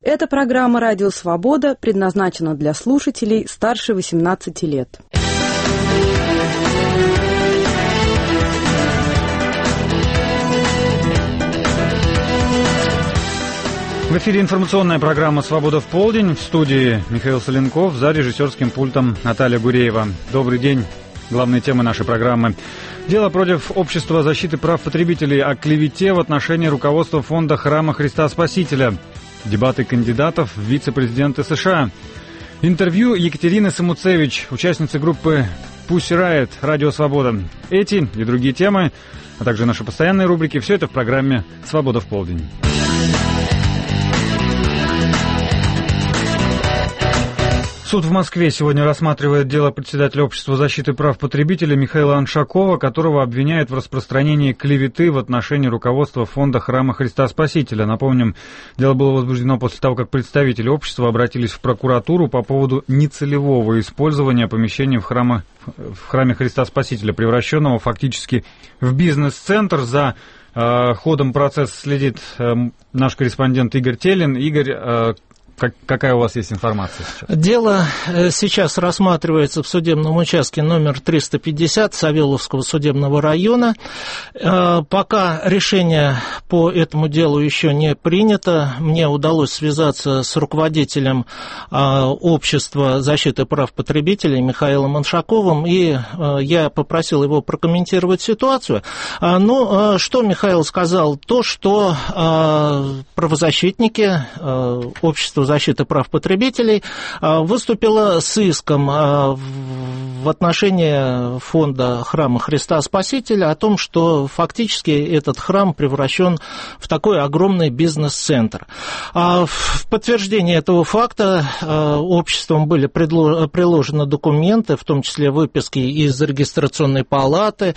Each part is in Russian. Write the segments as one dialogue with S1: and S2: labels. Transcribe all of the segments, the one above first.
S1: Эта программа «Радио Свобода» предназначена для слушателей старше 18 лет.
S2: В эфире информационная программа «Свобода в полдень». В студии Михаил Соленков, за режиссерским пультом Наталья Гуреева. Добрый день. Главные темы нашей программы. Дело против Общества защиты прав потребителей о клевете в отношении руководства фонда Храма Христа Спасителя. Дебаты кандидатов в вице-президенты США. Интервью Екатерины Самуцевич, участницы группы Pussy Riot, «Радио Свобода». Эти и другие темы, а также наши постоянные рубрики, все это в программе «Свобода в полдень». Суд в Москве сегодня рассматривает дело председателя Общества защиты прав потребителей Михаила Аншакова, которого обвиняют в распространении клеветы в отношении руководства фонда Храма Христа Спасителя. Напомним, дело было возбуждено после того, как представители общества обратились в прокуратуру по поводу нецелевого использования помещений в Храме Христа Спасителя, превращенного фактически в бизнес-центр. За ходом процесса следит наш корреспондент Игорь Телин. Игорь, какая у вас есть информация сейчас?
S3: Дело сейчас рассматривается в судебном участке номер 350 Савеловского судебного района. Пока решение по этому делу еще не принято. Мне удалось связаться с руководителем Общества защиты прав потребителей Михаилом Аншаковым, и я попросил его прокомментировать ситуацию. Ну, что Михаил сказал? То, что правозащитники Общества защиты прав потребителей выступила с иском в отношении фонда Храма Христа Спасителя о том, что фактически этот храм превращен в такой огромный бизнес-центр. В подтверждение этого факта обществом были приложены документы, в том числе выписки из регистрационной палаты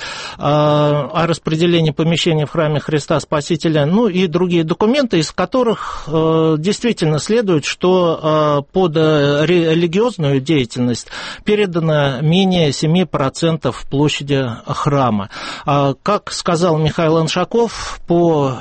S3: о распределении помещений в Храме Христа Спасителя, ну и другие документы, из которых действительно следует, что под религиозную деятельность передано менее 7% площади храма. Как сказал Михаил Аншаков, по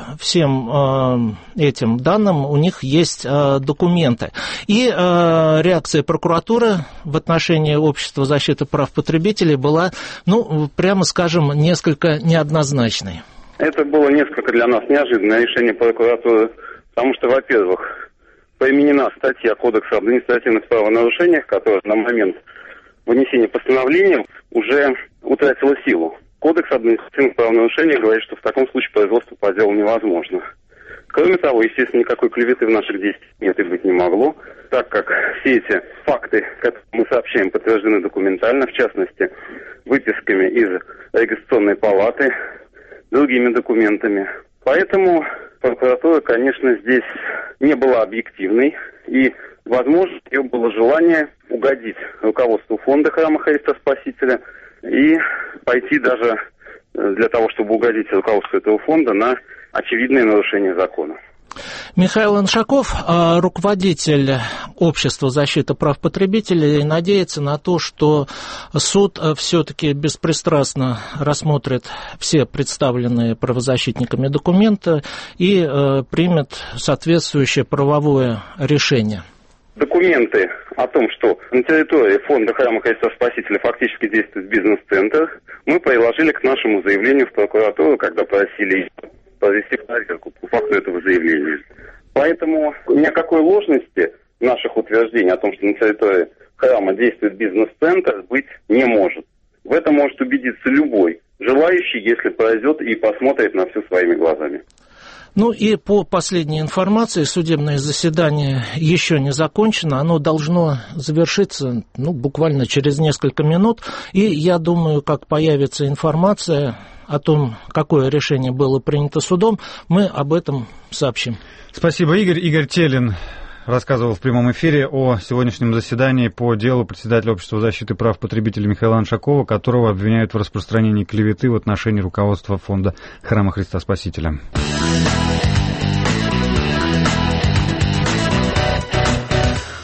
S3: всем этим данным у них есть документы. И реакция прокуратуры в отношении Общества защиты прав потребителей была, ну, прямо скажем, несколько неоднозначной.
S4: Это было несколько для нас неожиданное решение прокуратуры, потому что, во-первых, применена статья Кодекса об административных правонарушениях, которая на момент вынесения постановления уже утратила силу. Кодекс об административных правонарушениях говорит, что в таком случае производство по делу невозможно. Кроме того, естественно, никакой клеветы в наших действиях нет и быть не могло, так как все эти факты, которые мы сообщаем, подтверждены документально, в частности, выписками из регистрационной палаты, другими документами. Поэтому прокуратура, конечно, здесь не была объективной, и, возможно, у нее было желание угодить руководству фонда Храма Христа Спасителя и пойти даже для того, чтобы угодить руководству этого фонда на очевидное нарушение закона.
S3: Михаил Аншаков, руководитель Общества защиты прав потребителей, надеется на то, что суд все-таки беспристрастно рассмотрит все представленные правозащитниками документы и примет соответствующее правовое решение.
S4: Документы о том, что на территории фонда Храма Христа Спасителя фактически действует бизнес-центр, мы приложили к нашему заявлению в прокуратуру, когда просили провести проверку по факту этого заявления. Поэтому никакой ложности наших утверждений о том, что на территории храма действует бизнес-центр, быть не может. В этом может убедиться любой желающий, если пройдет и посмотрит на все своими глазами.
S3: Ну и по последней информации, судебное заседание еще не закончено, оно должно завершиться буквально через несколько минут, и я думаю, как появится информация о том, какое решение было принято судом, мы об этом сообщим.
S2: Спасибо, Игорь. Игорь Телин рассказывал в прямом эфире о сегодняшнем заседании по делу председателя Общества защиты прав потребителей Михаила Аншакова, которого обвиняют в распространении клеветы в отношении руководства фонда Храма Христа Спасителя.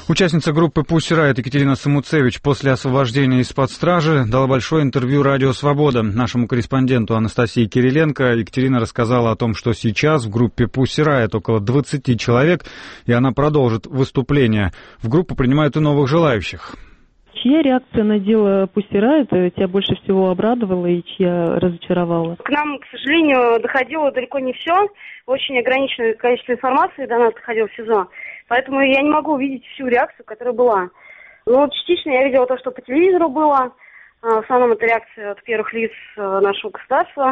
S2: Участница группы Pussy Riot Екатерина Самуцевич после освобождения из-под стражи дала большое интервью «Радио Свобода». Нашему корреспонденту Анастасии Кириленко Екатерина рассказала о том, что сейчас в группе Pussy Riot около 20 человек, и она продолжит выступление. В группу принимают и новых желающих.
S1: Чья реакция на дело Pussy Riot тебя больше всего обрадовала и чья разочаровала?
S5: К нам, к сожалению, доходило далеко не все. Очень ограниченное количество информации до нас доходило в СИЗО. Поэтому я не могу увидеть всю реакцию, которая была. Но частично я видела то, что по телевизору было. В основном это реакция от первых лиц нашего государства.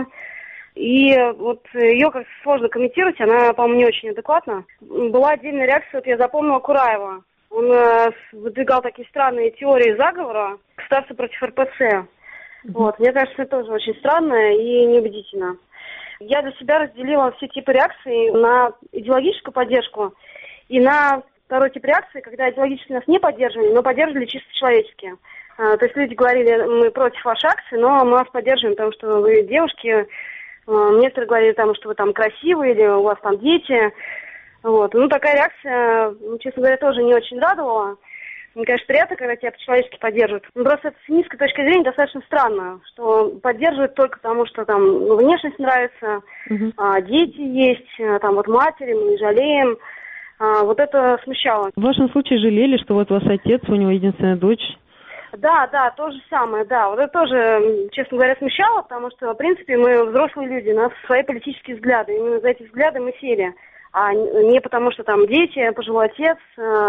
S5: И вот ее как-то сложно комментировать, она, по-моему, не очень адекватна. Была отдельная реакция, вот я запомнила Кураева. Он выдвигал такие странные теории заговора государства против РПЦ. Вот. Мне кажется, это тоже очень странно и неубедительно. Я для себя разделила все типы реакций на идеологическую поддержку и на второй тип реакции, когда идеологически нас не поддерживали, но поддерживали чисто человечески. То есть люди говорили, мы против вашей акции, но мы вас поддерживаем, потому что вы девушки. Некоторые говорили, что вы там красивые или у вас там дети. Вот. Ну, такая реакция, честно говоря, тоже не очень радовала. Мне кажется, приятно, когда тебя по-человечески поддерживают. Но просто с низкой точки зрения достаточно странно, что поддерживают только потому, что там внешность нравится, дети есть, там вот матери, мы не жалеем. Вот это смущало.
S1: В вашем случае жалели, что вот у вас отец, у него единственная дочь?
S5: Да, то же самое, да. Вот это тоже, честно говоря, смущало, потому что, в принципе, мы взрослые люди, у нас свои политические взгляды. Именно за эти взгляды мы сели. А не потому, что там дети, пожилой отец,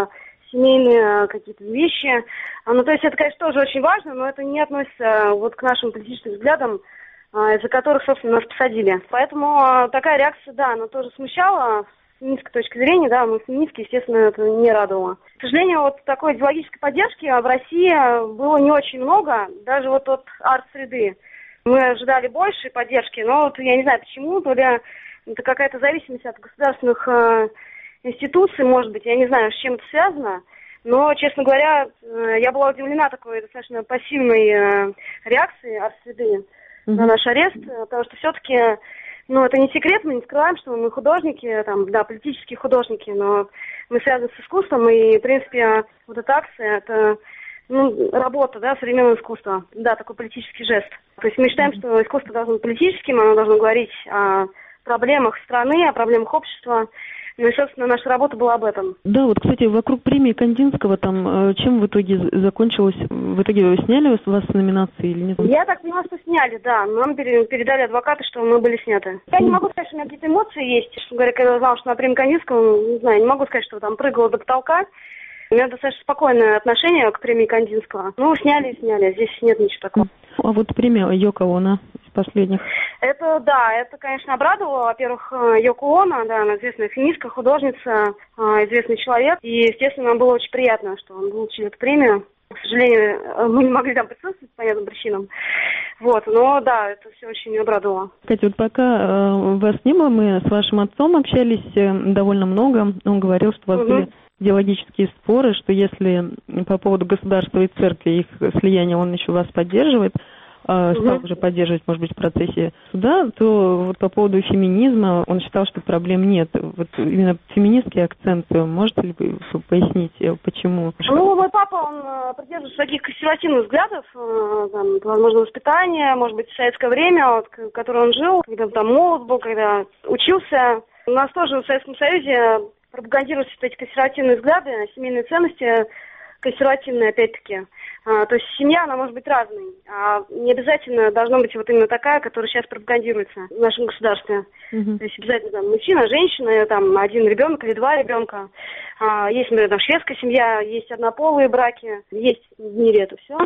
S5: семейные какие-то вещи. Ну, то есть это, конечно, тоже очень важно, но это не относится вот к нашим политическим взглядам, из-за которых, собственно, нас посадили. Поэтому такая реакция, да, она тоже смущала. С низкой точки зрения, да, мы феминистки, естественно, это не радовало. К сожалению, вот такой идеологической поддержки в России было не очень много, даже вот от арт-среды. Мы ожидали большей поддержки, но вот я не знаю почему, то ли это какая-то зависимость от государственных институций, может быть, я не знаю, с чем это связано. Но, честно говоря, я была удивлена такой достаточно пассивной реакцией арт-среды на наш арест, потому что все-таки... Ну, это не секрет, мы не скрываем, что мы художники, политические художники, но мы связаны с искусством, и, в принципе, вот эта акция, это, работа, современного искусства, такой политический жест. То есть мы считаем, что искусство должно быть политическим, оно должно говорить о проблемах страны, о проблемах общества. Ну и, собственно, наша работа была об этом.
S1: Да, вот, кстати, вокруг премии Кандинского, чем в итоге закончилось? В итоге сняли вас с номинации или нет?
S5: Я так поняла, что сняли, да. Нам передали адвокаты, что мы были сняты. Я не могу сказать, что у меня какие-то эмоции есть. Что говоря, когда я узнала, что на премии Кандинского, не знаю, не могу сказать, что там прыгала до потолка. У меня достаточно спокойное отношение к премии Кандинского. Сняли и сняли. Здесь нет ничего такого.
S1: А вот премия Йоко Оно из последних?
S5: Это, конечно, обрадовало. Во-первых, Йоко Оно, она известная феминистка, художница, известный человек. И, естественно, нам было очень приятно, что он получил эту премию. К сожалению, мы не могли там присутствовать по понятным причинам. Но да, это все очень обрадовало.
S1: Катя, вот пока вас не было, мы с вашим отцом общались довольно много. Он говорил, что у вас были идеологические споры, что если по поводу государства и церкви, их слияния, он еще вас поддерживает, стал уже поддерживать, может быть, в процессе суда, то вот по поводу феминизма он считал, что проблем нет. Вот именно феминистский акцент, можете ли вы пояснить, почему?
S5: Мой папа, он придерживается таких консервативных взглядов, возможно, воспитания, может быть, в советское время, в которое он жил, когда там молод был, когда учился. У нас тоже в Советском Союзе пропагандируются эти консервативные взгляды, семейные ценности консервативные, опять-таки. То есть семья, она может быть разной, а не обязательно должна быть вот именно такая, которая сейчас пропагандируется в нашем государстве. То есть обязательно мужчина, женщина, один ребенок или два ребенка. Есть, например, шведская семья, есть однополые браки, есть в мире это все.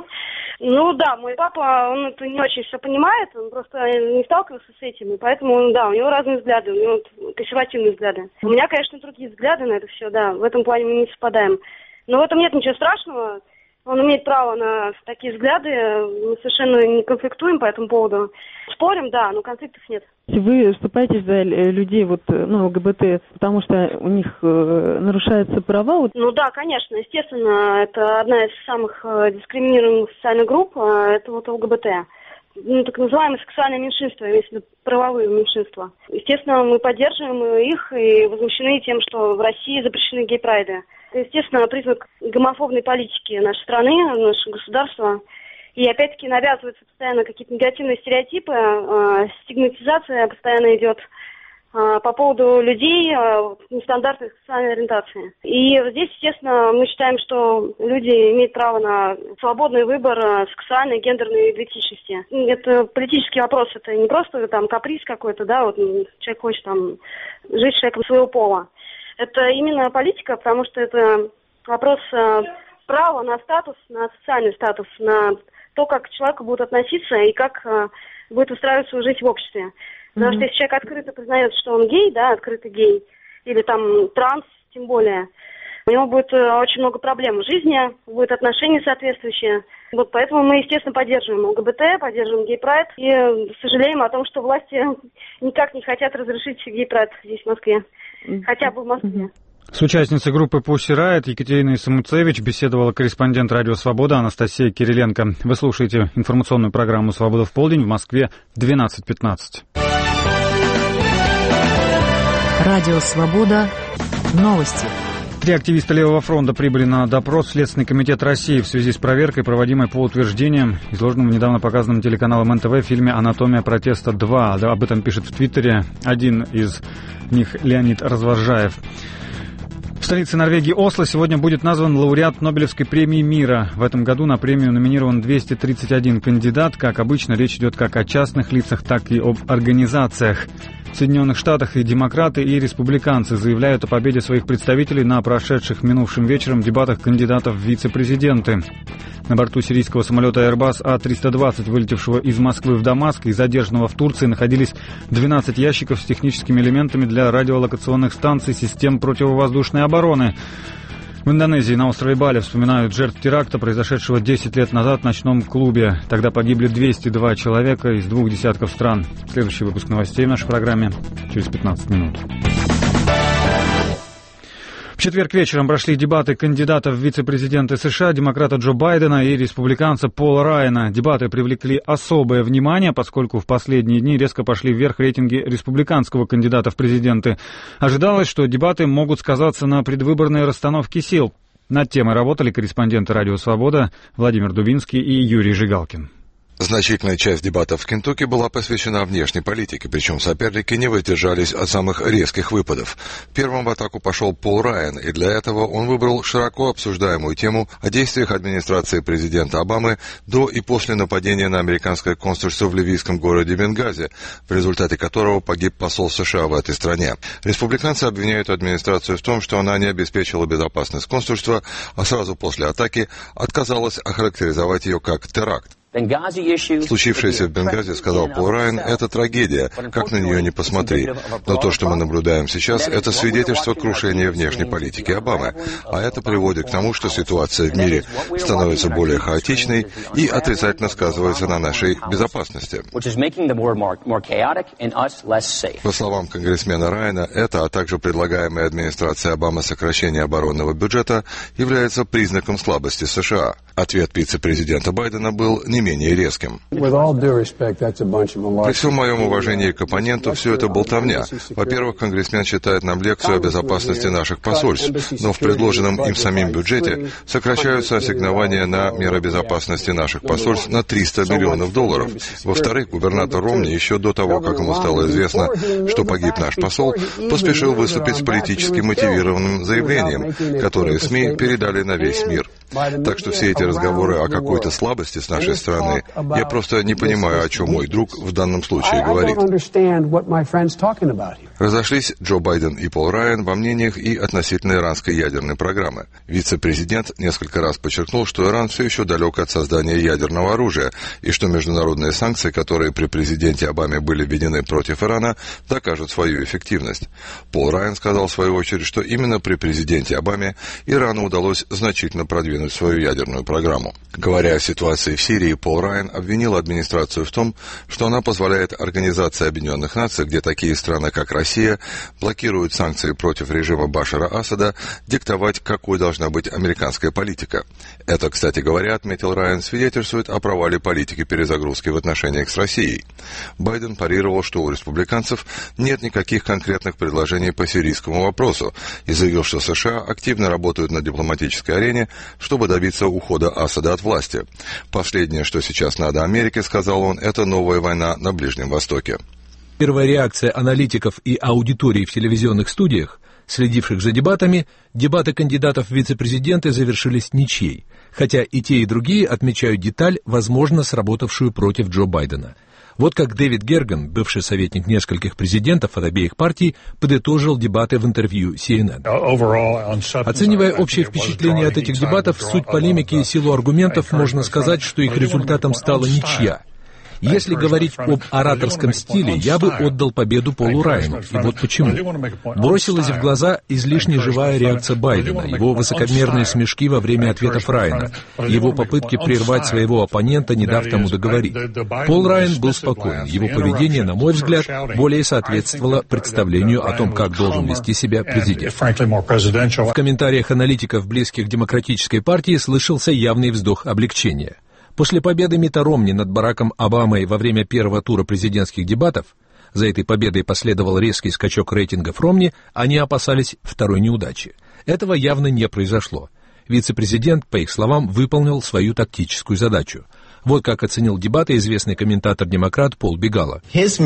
S5: Мой папа, он это не очень все понимает, он просто не сталкивался с этим, и поэтому, у него разные взгляды, у него совершенно взгляды. У меня, конечно, другие взгляды на это все, в этом плане мы не совпадаем. Но в этом нет ничего страшного. Он имеет право на такие взгляды. Мы совершенно не конфликтуем по этому поводу. Спорим, но конфликтов нет.
S1: Вы вступаете за людей ЛГБТ, потому что у них нарушаются права?
S5: Да, конечно, естественно. Это одна из самых дискриминируемых социальных групп. Это ЛГБТ. так называемые сексуальные меньшинства, если правовые меньшинства. Естественно, мы поддерживаем их и возмущены тем, что в России запрещены гей-прайды. Это, естественно, признак гомофобной политики нашей страны, нашего государства. И опять-таки навязываются постоянно какие-то негативные стереотипы, стигматизация постоянно идет по поводу людей нестандартной сексуальной ориентации. И здесь, естественно, мы считаем, что люди имеют право на свободный выбор сексуальной, гендерной идентичности. Это политический вопрос, это не просто там каприз какой-то, да, вот человек хочет там жить с человеком своего пола. Это именно политика, потому что это вопрос права на статус, на социальный статус, на то, как к человеку будут относиться и как будет устраивать свою жизнь в обществе. Потому что если человек открыто признает, что он гей, да, открытый гей, или там транс, тем более, у него будет очень много проблем в жизни, будут отношения соответствующие. Вот поэтому мы, естественно, поддерживаем ЛГБТ, поддерживаем гей-прайд и сожалеем о том, что власти никак не хотят разрешить гей-прайд здесь, в Москве. Хотя бы в Москве.
S2: С участницей группы Pussy Riot Екатериной Самуцевич беседовала корреспондент «Радио Свобода» Анастасия Кириленко. Вы слушаете информационную программу «Свобода в полдень», в Москве 12:15.
S6: Радио Свобода. Новости.
S2: 3 активиста Левого фронта прибыли на допрос в Следственный комитет России в связи с проверкой, проводимой по утверждениям, изложенным в недавно показанном телеканалом НТВ в фильме «Анатомия протеста 2». Об этом пишет в Твиттере один из них, Леонид Развожаев. В столице Норвегии Осло сегодня будет назван лауреат Нобелевской премии мира. В этом году на премию номинирован 231 кандидат. Как обычно, речь идет как о частных лицах, так и об организациях. В Соединенных Штатах и демократы, и республиканцы заявляют о победе своих представителей на прошедших минувшим вечером дебатах кандидатов в вице-президенты. На борту сирийского самолета Airbus А320, вылетевшего из Москвы в Дамаск и задержанного в Турции, находились 12 ящиков с техническими элементами для радиолокационных станций систем противовоздушной обороны. В Индонезии на острове Бали вспоминают жертв теракта, произошедшего 10 лет назад в ночном клубе. Тогда погибли 202 человека из 2 десятков стран. Следующий выпуск новостей в нашей программе через 15 минут. В четверг вечером прошли дебаты кандидатов в вице-президенты США, демократа Джо Байдена и республиканца Пола Райана. Дебаты привлекли особое внимание, поскольку в последние дни резко пошли вверх рейтинги республиканского кандидата в президенты. Ожидалось, что дебаты могут сказаться на предвыборной расстановке сил. Над темой работали корреспонденты «Радио Свобода» Владимир Дубинский и Юрий Жигалкин.
S7: Значительная часть дебатов в Кентукки была посвящена внешней политике, причем соперники не воздержались от самых резких выпадов. Первым в атаку пошел Пол Райан, и для этого он выбрал широко обсуждаемую тему о действиях администрации президента Обамы до и после нападения на американское консульство в ливийском городе Бенгази, в результате которого погиб посол США в этой стране. Республиканцы обвиняют администрацию в том, что она не обеспечила безопасность консульства, а сразу после атаки отказалась охарактеризовать ее как теракт. Случившееся в Бенгази, сказал Пол Райан, это трагедия, как на нее не посмотри. Но то, что мы наблюдаем сейчас, это свидетельство крушения внешней политики Обамы. А это приводит к тому, что ситуация в мире становится более хаотичной и отрицательно сказывается на нашей безопасности. По словам конгрессмена Райана, это, а также предлагаемое администрацией Обамы сокращение оборонного бюджета является признаком слабости США. Ответ вице-президента Байдена был не менее резким. При всем моем уважении к оппоненту, все это болтовня. Во-первых, конгрессмен читает нам лекцию о безопасности наших посольств, но в предложенном им самим бюджете сокращаются ассигнования на меры безопасности наших посольств на $300 миллионов. Во-вторых, губернатор Ромни еще до того, как ему стало известно, что погиб наш посол, поспешил выступить с политически мотивированным заявлением, которое СМИ передали на весь мир. Так что все эти разговоры о какой-то слабости с нашей стороны, я просто не понимаю, о чем мой друг в данном случае говорит. Разошлись Джо Байден и Пол Райан во мнениях и относительно иранской ядерной программы. Вице-президент несколько раз подчеркнул, что Иран все еще далек от создания ядерного оружия, и что международные санкции, которые при президенте Обаме были введены против Ирана, докажут свою эффективность. Пол Райан сказал в свою очередь, что именно при президенте Обаме Ирану удалось значительно продвинуть свою ядерную программу. программу. Говоря о ситуации в Сирии, Пол Райан обвинил администрацию в том, что она позволяет Организации Объединенных Наций, где такие страны, как Россия, блокируют санкции против режима Башара Асада, диктовать, какой должна быть американская политика. Это, кстати говоря, отметил Райан, свидетельствует о провале политики перезагрузки в отношениях с Россией. Байден парировал, что у республиканцев нет никаких конкретных предложений по сирийскому вопросу и заявил, что США активно работают на дипломатической арене, чтобы добиться ухода Асада от власти. Последнее, что сейчас надо Америке, сказал он, это новая война на Ближнем Востоке.
S8: Первая реакция аналитиков и аудитории в телевизионных студиях, следивших за дебатами, дебаты кандидатов в вице-президенты завершились ничьей, хотя и те, и другие отмечают деталь, возможно, сработавшую против Джо Байдена. Вот как Дэвид Герган, бывший советник нескольких президентов от обеих партий, подытожил дебаты в интервью CNN. Оценивая общее впечатление от этих дебатов, суть полемики и силу аргументов, можно сказать, что их результатом стала ничья. Если говорить об ораторском стиле, я бы отдал победу Полу Райану. И вот почему. Бросилась в глаза излишне живая реакция Байдена, его высокомерные смешки во время ответов Райана, его попытки прервать своего оппонента, не дав тому договорить. Пол Райан был спокоен. Его поведение, на мой взгляд, более соответствовало представлению о том, как должен вести себя президент. В комментариях аналитиков, близких к Демократической партии, слышался явный вздох облегчения. После победы Митта Ромни над Бараком Обамой во время первого тура президентских дебатов, за этой победой последовал резкий скачок рейтингов Ромни, они опасались второй неудачи. Этого явно не произошло. Вице-президент, по их словам, выполнил свою тактическую задачу. Вот как оценил дебаты известный комментатор-демократ Пол Бегала.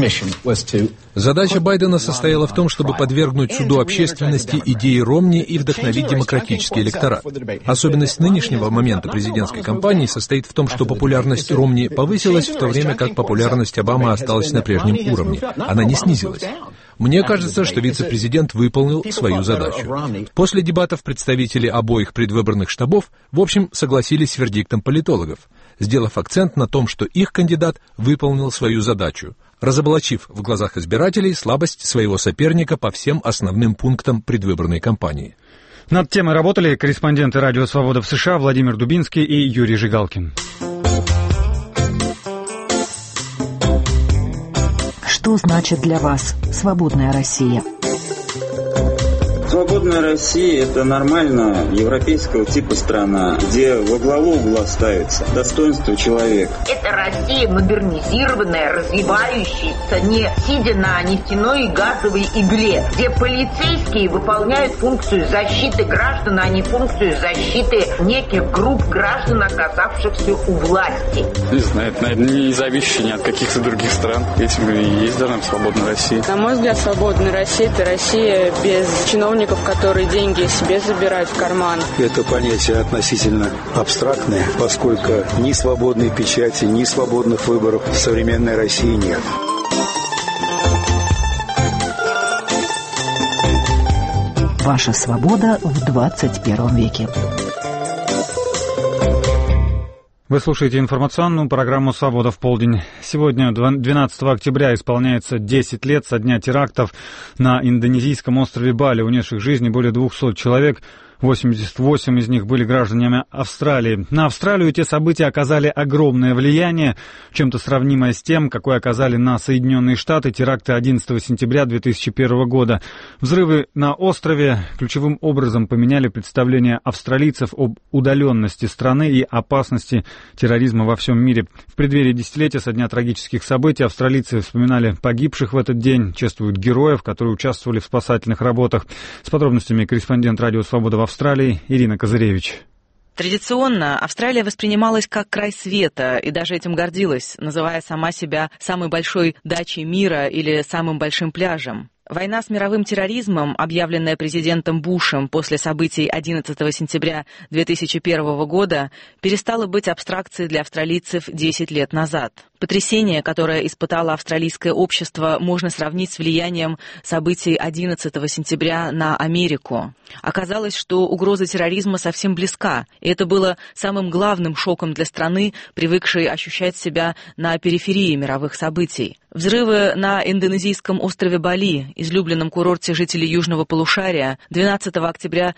S8: Задача Байдена состояла в том, чтобы подвергнуть суду общественности идеи Ромни и вдохновить демократический электорат. Особенность нынешнего момента президентской кампании состоит в том, что популярность Ромни повысилась, в то время как популярность Обамы осталась на прежнем уровне. Она не снизилась. Мне кажется, что вице-президент выполнил свою задачу. После дебатов представители обоих предвыборных штабов, в общем, согласились с вердиктом политологов, сделав акцент на том, что их кандидат выполнил свою задачу, разоблачив в глазах избирателей слабость своего соперника по всем основным пунктам предвыборной кампании.
S2: Над темой работали корреспонденты «Радио Свобода» в США Владимир Дубинский и Юрий Жигалкин.
S6: Что значит для вас свободная Россия?
S9: Свободная Россия – это нормальная европейского типа страна, где во главу угла ставится достоинство человека.
S10: Это Россия модернизированная, развивающаяся, не сидя на нефтяной и газовой игле, где полицейские выполняют функцию защиты граждан, а не функцию защиты неких групп граждан, оказавшихся у власти.
S11: Не знаю, это, наверное, не зависящее ни от каких-то других стран. Этим и есть должна быть свободная Россия.
S12: На мой взгляд, свободная Россия – это Россия без чиновников, которые деньги себе забирают в карман.
S13: Это понятие относительно абстрактное, поскольку ни свободной печати, ни свободных выборов в современной России нет.
S6: Ваша свобода в 21 веке.
S2: Вы слушаете информационную программу «Свобода в полдень». Сегодня, 12 октября, исполняется 10 лет со дня терактов на индонезийском острове Бали, унесших жизни более 200 человек. 88 из них были гражданами Австралии. На Австралию те события оказали огромное влияние, чем-то сравнимое с тем, какое оказали на Соединенные Штаты теракты 11 сентября 2001 года. Взрывы на острове ключевым образом поменяли представление австралийцев об удаленности страны и опасности терроризма во всем мире. В преддверии десятилетия со дня трагических событий австралийцы вспоминали погибших в этот день, чествуют героев, которые участвовали в спасательных работах. С подробностями корреспондент «Радио Свобода» в Австралии Ирина Козыревич.
S14: Традиционно Австралия воспринималась как край света и даже этим гордилась, называя сама себя самой большой дачей мира или самым большим пляжем. Война с мировым терроризмом, объявленная президентом Бушем после событий 11 сентября 2001 года, перестала быть абстракцией для австралийцев 10 лет назад. Потрясение, которое испытало австралийское общество, можно сравнить с влиянием событий 11 сентября на Америку. Оказалось, что угроза терроризма совсем близка, и это было самым главным шоком для страны, привыкшей ощущать себя на периферии мировых событий. Взрывы на индонезийском острове Бали, излюбленном курорте жителей Южного полушария, 12 октября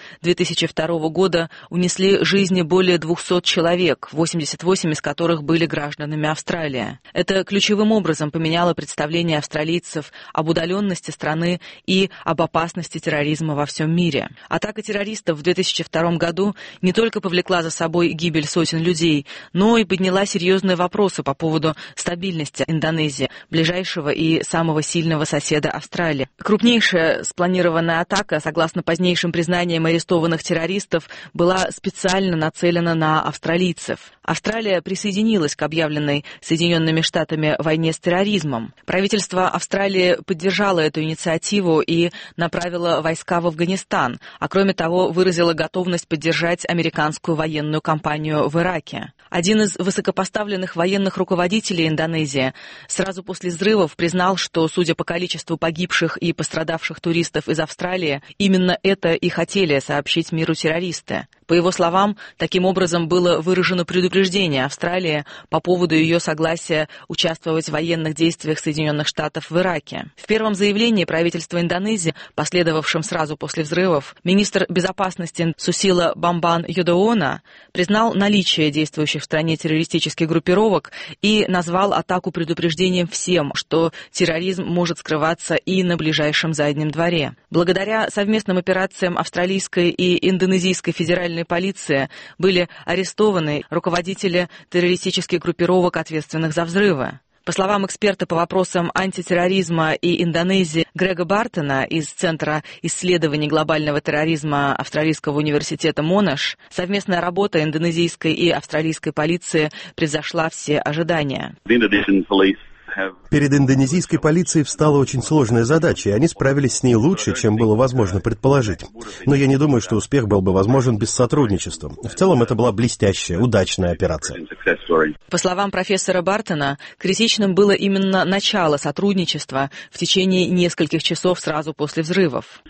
S14: 2002 года унесли жизни более 200 человек, 88 из которых были гражданами Австралии. Это ключевым образом поменяло представление австралийцев об удаленности страны и об опасности терроризма во всем мире. Атака террористов в 2002 году не только повлекла за собой гибель сотен людей, но и подняла серьезные вопросы по поводу стабильности Индонезии, ближайшего и самого сильного соседа Австралии. Крупнейшая спланированная атака, согласно позднейшим признаниям арестованных террористов, была специально нацелена на австралийцев. Австралия присоединилась к объявленной Соединенными Штатами войне с терроризмом. Правительство Австралии поддержало эту инициативу и направило войска в Афганистан, а кроме того выразило готовность поддержать американскую военную кампанию в Ираке. Один из высокопоставленных военных руководителей Индонезии сразу после взрывов признал, что, судя по количеству погибших и пострадавших туристов из Австралии, именно это и хотели сообщить миру террористы. По его словам, таким образом было выражено предупреждение Австралии по поводу ее согласия участвовать в военных действиях Соединенных Штатов в Ираке. В первом заявлении правительства Индонезии, последовавшем сразу после взрывов, министр безопасности Сусила Бамбан Юдоона признал наличие действующих в стране террористических группировок и назвал атаку предупреждением всем, что терроризм может скрываться и на ближайшем заднем дворе. Благодаря совместным операциям австралийской и индонезийской федеральной полиции были арестованы руководители террористических группировок, ответственных за взрывы. По словам эксперта по вопросам антитерроризма и Индонезии Грега Бартона из Центра исследований глобального терроризма Австралийского университета Монаш, совместная работа индонезийской и австралийской полиции превзошла все ожидания.
S15: Перед индонезийской полицией встала очень сложная задача, и они справились с ней лучше, чем было возможно предположить. Но я не думаю, что успех был бы возможен без сотрудничества. В целом, это была блестящая, удачная операция.
S14: По словам профессора Бартона, критичным было именно начало сотрудничества в течение нескольких часов сразу после взрывов.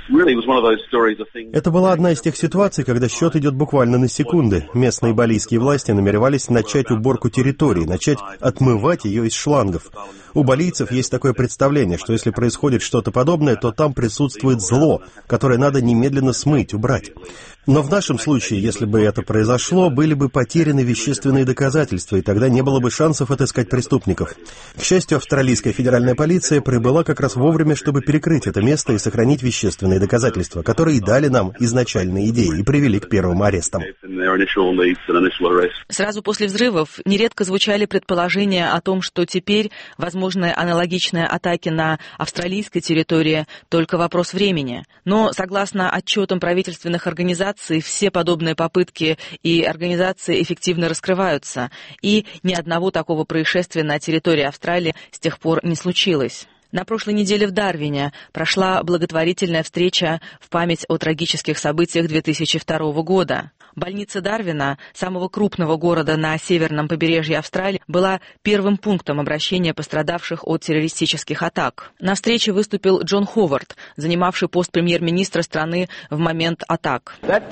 S15: Это была одна из тех ситуаций, когда счет идет буквально на секунды. Местные балийские власти намеревались начать уборку территории, начать отмывать ее из шлангов. У балийцев есть такое представление, что если происходит что-то подобное, то там присутствует зло, которое надо немедленно смыть, убрать. Но в нашем случае, если бы это произошло, были бы потеряны вещественные доказательства, и тогда не было бы шансов отыскать преступников. К счастью, австралийская федеральная полиция прибыла как раз вовремя, чтобы перекрыть это место и сохранить вещественные доказательства, которые дали нам изначальные идеи и привели к первым арестам.
S14: Сразу после взрывов нередко звучали предположения о том, что теперь возможны аналогичные атаки на австралийской территории только вопрос времени. Но, согласно отчетам правительственных организаций, все подобные попытки и организации эффективно раскрываются, и ни одного такого происшествия на территории Австралии с тех пор не случилось. На прошлой неделе в Дарвине прошла благотворительная встреча в память о трагических событиях 2002 года. Больница Дарвина, самого крупного города на северном побережье Австралии, была первым пунктом обращения пострадавших от террористических атак. На встрече выступил Джон Ховард, занимавший пост премьер-министра страны в момент атак.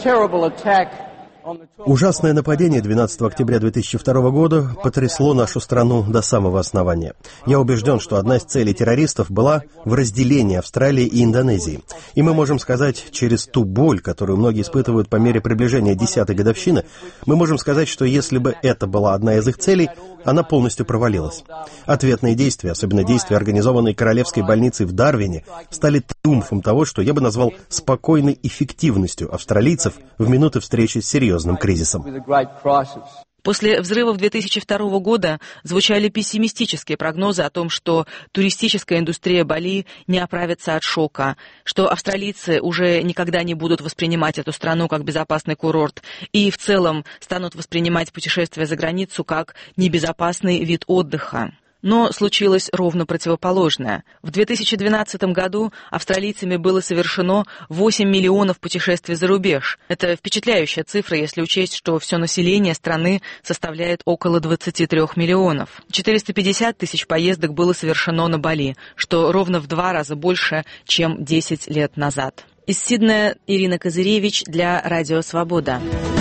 S15: Ужасное нападение 12 октября 2002 года потрясло нашу страну до самого основания. Я убежден, что одна из целей террористов была в разделении Австралии и Индонезии. И мы можем сказать, через ту боль, которую многие испытывают по мере приближения 10-й годовщины, мы можем сказать, что если бы это была одна из их целей, она полностью провалилась. Ответные действия, особенно действия, организованные Королевской больницей в Дарвине, стали триумфом того, что я бы назвал спокойной эффективностью австралийцев в минуты встречи с серьезным кризисом.
S14: После взрывов 2002 года звучали пессимистические прогнозы о том, что туристическая индустрия Бали не оправится от шока, что австралийцы уже никогда не будут воспринимать эту страну как безопасный курорт и в целом станут воспринимать путешествия за границу как небезопасный вид отдыха. Но случилось ровно противоположное. В 2012 году австралийцами было совершено 8 миллионов путешествий за рубеж. Это впечатляющая цифра, если учесть, что все население страны составляет около 23 миллионов. 450 тысяч поездок было совершено на Бали, что ровно в 2 раза больше, чем 10 лет назад. Из Сиднея Ирина Козыревич для Радио Свобода.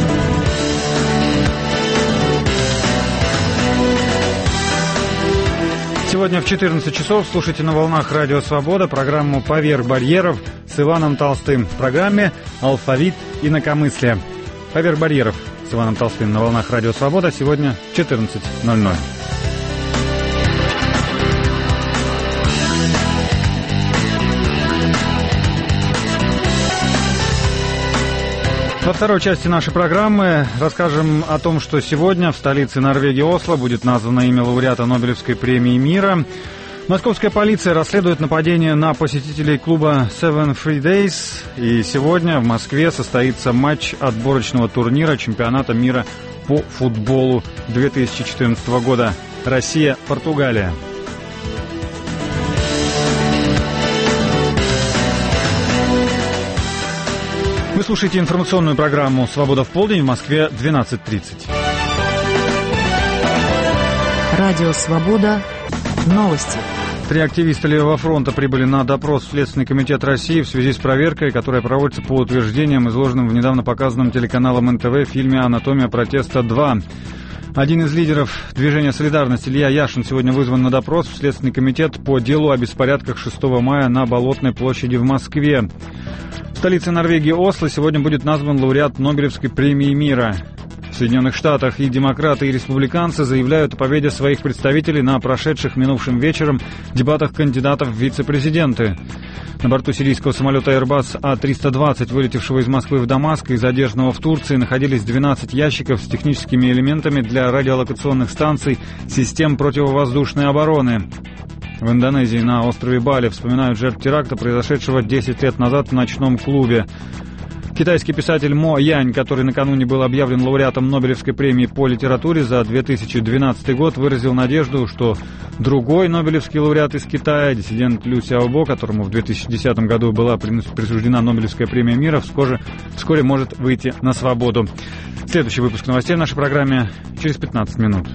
S2: Сегодня в 14 часов слушайте на волнах Радио Свобода программу «Поверх барьеров» с Иваном Толстым. В программе «Алфавит инакомыслия». «Поверх барьеров» с Иваном Толстым на волнах Радио Свобода сегодня в 14:00. Во второй части нашей программы расскажем о том, что сегодня в столице Норвегии Осло будет названо имя лауреата Нобелевской премии мира. Московская полиция расследует нападение на посетителей клуба Seven Free Days. И сегодня в Москве состоится матч отборочного турнира чемпионата мира по футболу 2014 года. Россия-Португалия. Вы слушаете информационную программу «Свобода в полдень», в Москве 12:30.
S6: Радио «Свобода». Новости.
S2: 3 активиста Левого фронта прибыли на допрос в Следственный комитет России в связи с проверкой, которая проводится по утверждениям, изложенным в недавно показанном телеканалом НТВ фильме «Анатомия протеста 2». Один из лидеров движения «Солидарность» Илья Яшин сегодня вызван на допрос в Следственный комитет по делу о беспорядках 6 мая на Болотной площади в Москве. В столице Норвегии Осло сегодня будет назван лауреат Нобелевской премии мира. В Соединенных Штатах и демократы, и республиканцы заявляют о победе своих представителей на прошедших минувшим вечером дебатах кандидатов в вице-президенты. На борту сирийского самолета Airbus А320, вылетевшего из Москвы в Дамаск и задержанного в Турции, находились 12 ящиков с техническими элементами для радиолокационных станций систем противовоздушной обороны. В Индонезии на острове Бали вспоминают жертв теракта, произошедшего 10 лет назад в ночном клубе. Китайский писатель Мо Янь, который накануне был объявлен лауреатом Нобелевской премии по литературе за 2012 год, выразил надежду, что другой нобелевский лауреат из Китая, диссидент Лю Сяобо, которому в 2010 году была присуждена Нобелевская премия мира, вскоре может выйти на свободу. Следующий выпуск новостей в нашей программе через 15 минут.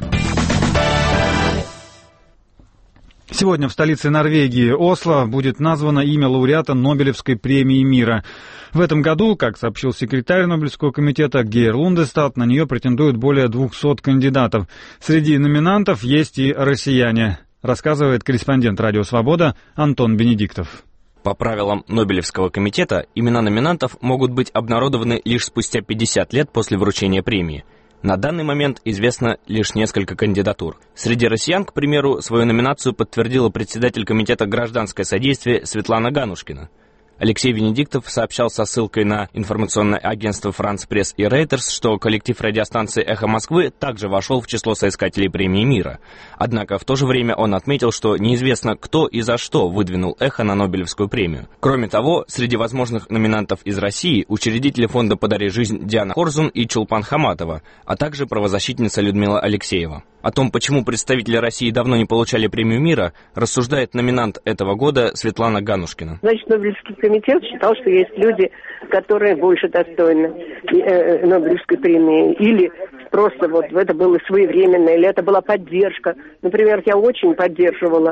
S2: Сегодня в столице Норвегии Осло будет названо имя лауреата Нобелевской премии мира. В этом году, как сообщил секретарь Нобелевского комитета Гейр Лундестад, на нее претендуют более 200 кандидатов. Среди номинантов есть и россияне, рассказывает корреспондент «Радио Свобода» Антон Бенедиктов.
S16: По правилам Нобелевского комитета, имена номинантов могут быть обнародованы лишь спустя 50 лет после вручения премии. На данный момент известно лишь несколько кандидатур. Среди россиян, к примеру, свою номинацию подтвердила председатель комитета «Гражданское содействие» Светлана Ганушкина. Алексей Венедиктов сообщал со ссылкой на информационное агентство «Франс Пресс» и «Рейтерс», что коллектив радиостанции «Эхо Москвы» также вошел в число соискателей премии мира. Однако в то же время он отметил, что неизвестно, кто и за что выдвинул «Эхо» на Нобелевскую премию. Кроме того, среди возможных номинантов из России учредители фонда «Подари жизнь» Диана Хорзун и Чулпан Хаматова, а также правозащитница Людмила Алексеева. О том, почему представители России давно не получали премию мира, рассуждает номинант этого года Светлана Ганушкина.
S17: Значит, Нобелевский комитет считал, что есть люди, которые больше достойны Нобелевской премии. Или просто вот это было своевременно, или это была поддержка. Например, я очень поддерживала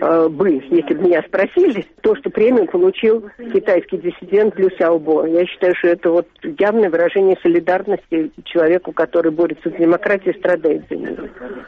S17: если бы меня спросили, то, что премию получил китайский диссидент Лю Сяобо. Я считаю, что это вот явное выражение солидарности человеку, который борется за демократию и страдает за нее.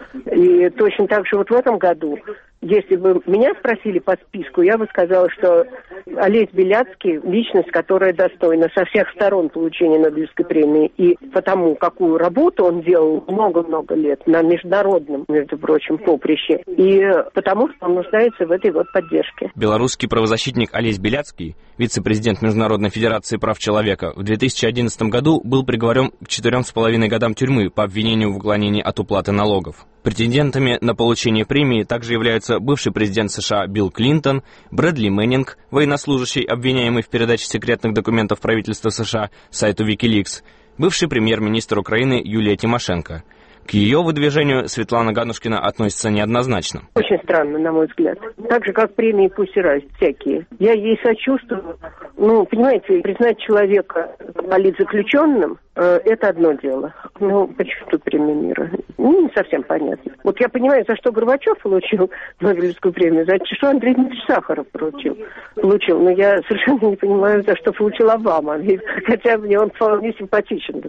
S17: И точно так же вот в этом году, если бы меня спросили по списку, я бы сказала, что Олесь Беляцкий – личность, которая достойна со всех сторон получения Нобелевской премии. И потому, какую работу он делал много-много лет на международном, между прочим, поприще. И потому, что он нуждается в этой вот поддержке.
S16: Белорусский правозащитник Олесь Беляцкий, вице-президент Международной федерации прав человека, в 2011 году был приговорен к 4,5 годам тюрьмы по обвинению в уклонении от уплаты налогов. Претендентами на получение премии также являются бывший президент США Билл Клинтон, Брэдли Мэннинг, военнослужащий, обвиняемый в передаче секретных документов правительства США сайту Wikileaks, бывший премьер-министр Украины Юлия Тимошенко. К ее выдвижению Светлана Ганушкина относится неоднозначно.
S17: Очень странно, на мой взгляд. Так же, как премии Пусси Райт всякие. Я ей сочувствую. Понимаете, признать человека политзаключенным это одно дело. Почему тут премия мира? Не совсем понятно. Вот я понимаю, за что Горбачев получил Нобелевскую премию, за что Андрей Дмитриевич Сахаров получил. Но я совершенно не понимаю, за что получил Обама. Хотя мне он вполне симпатичен.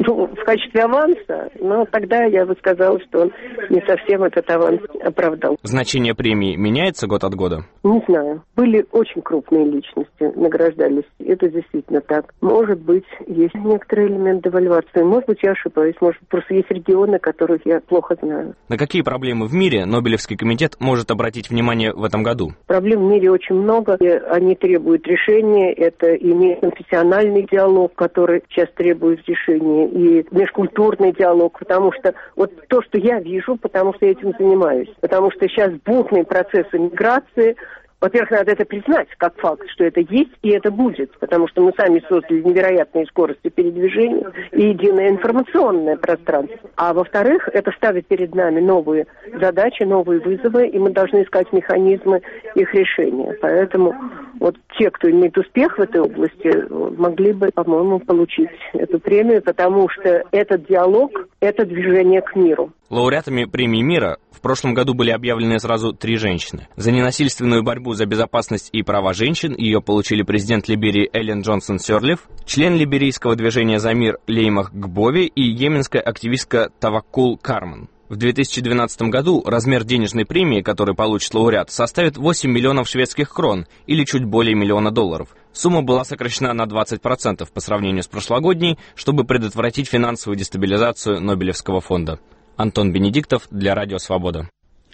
S17: В качестве аванса, но тогда я бы сказала, что он не совсем этот аванс оправдал.
S16: Значение премии меняется год от года?
S17: Не знаю. Были очень крупные личности, награждались. Это действительно так. Может быть, есть некоторые элементы девальвации. Может быть, я ошибаюсь. Может, просто есть регионы, которых я плохо знаю.
S16: На какие проблемы в мире Нобелевский комитет может обратить внимание в этом году?
S17: Проблем в мире очень много. И они требуют решения. Это и межконфессиональный диалог, который сейчас требует решения, и межкультурный диалог. Потому что вот то, что я вижу, потому что я этим занимаюсь. Потому что сейчас бурные процессы миграции. Во-первых, надо это признать как факт, что это есть и это будет, потому что мы сами создали невероятные скорости передвижения и единое информационное пространство. А во-вторых, это ставит перед нами новые задачи, новые вызовы, и мы должны искать механизмы их решения. Поэтому вот те, кто имеет успех в этой области, могли бы, по-моему, получить эту премию, потому что этот диалог – это движение к миру.
S16: Лауреатами премии мира в прошлом году были объявлены сразу 3 женщины. За ненасильственную борьбу за безопасность и права женщин ее получили президент Либерии Эллен Джонсон Сирлиф, член либерийского движения за мир Леймах Гбови и йеменская активистка Таваккул Карман. В 2012 году размер денежной премии, который получит лауреат, составит 8 миллионов шведских крон или чуть более $1 миллион. Сумма была сокращена на 20% по сравнению с прошлогодней, чтобы предотвратить финансовую дестабилизацию Нобелевского фонда. Антон Бенедиктов для Радио Свобода.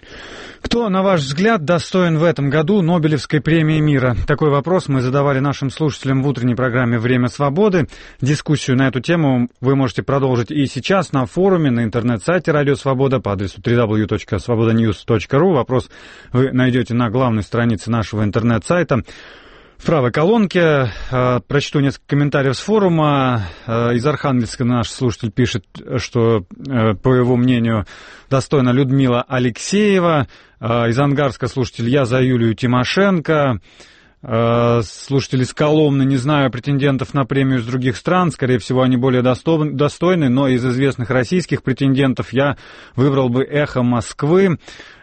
S2: Кто, на ваш взгляд, достоин в этом году Нобелевской премии мира? Такой вопрос мы задавали нашим слушателям в утренней программе «Время свободы». Дискуссию на эту тему вы можете продолжить и сейчас на форуме, на интернет-сайте «Радио Свобода» по адресу www.svobodanews.ru. Вопрос вы найдете на главной странице нашего интернет-сайта. В правой колонке прочту несколько комментариев с форума. Из Архангельска наш слушатель пишет, что, по его мнению, достойна Людмила Алексеева. Из Ангарска слушатель «Я за Юлию Тимошенко». Слушатели из Коломны: не знаю претендентов на премию из других стран, скорее всего, они более достойны, но из известных российских претендентов я выбрал бы «Эхо Москвы».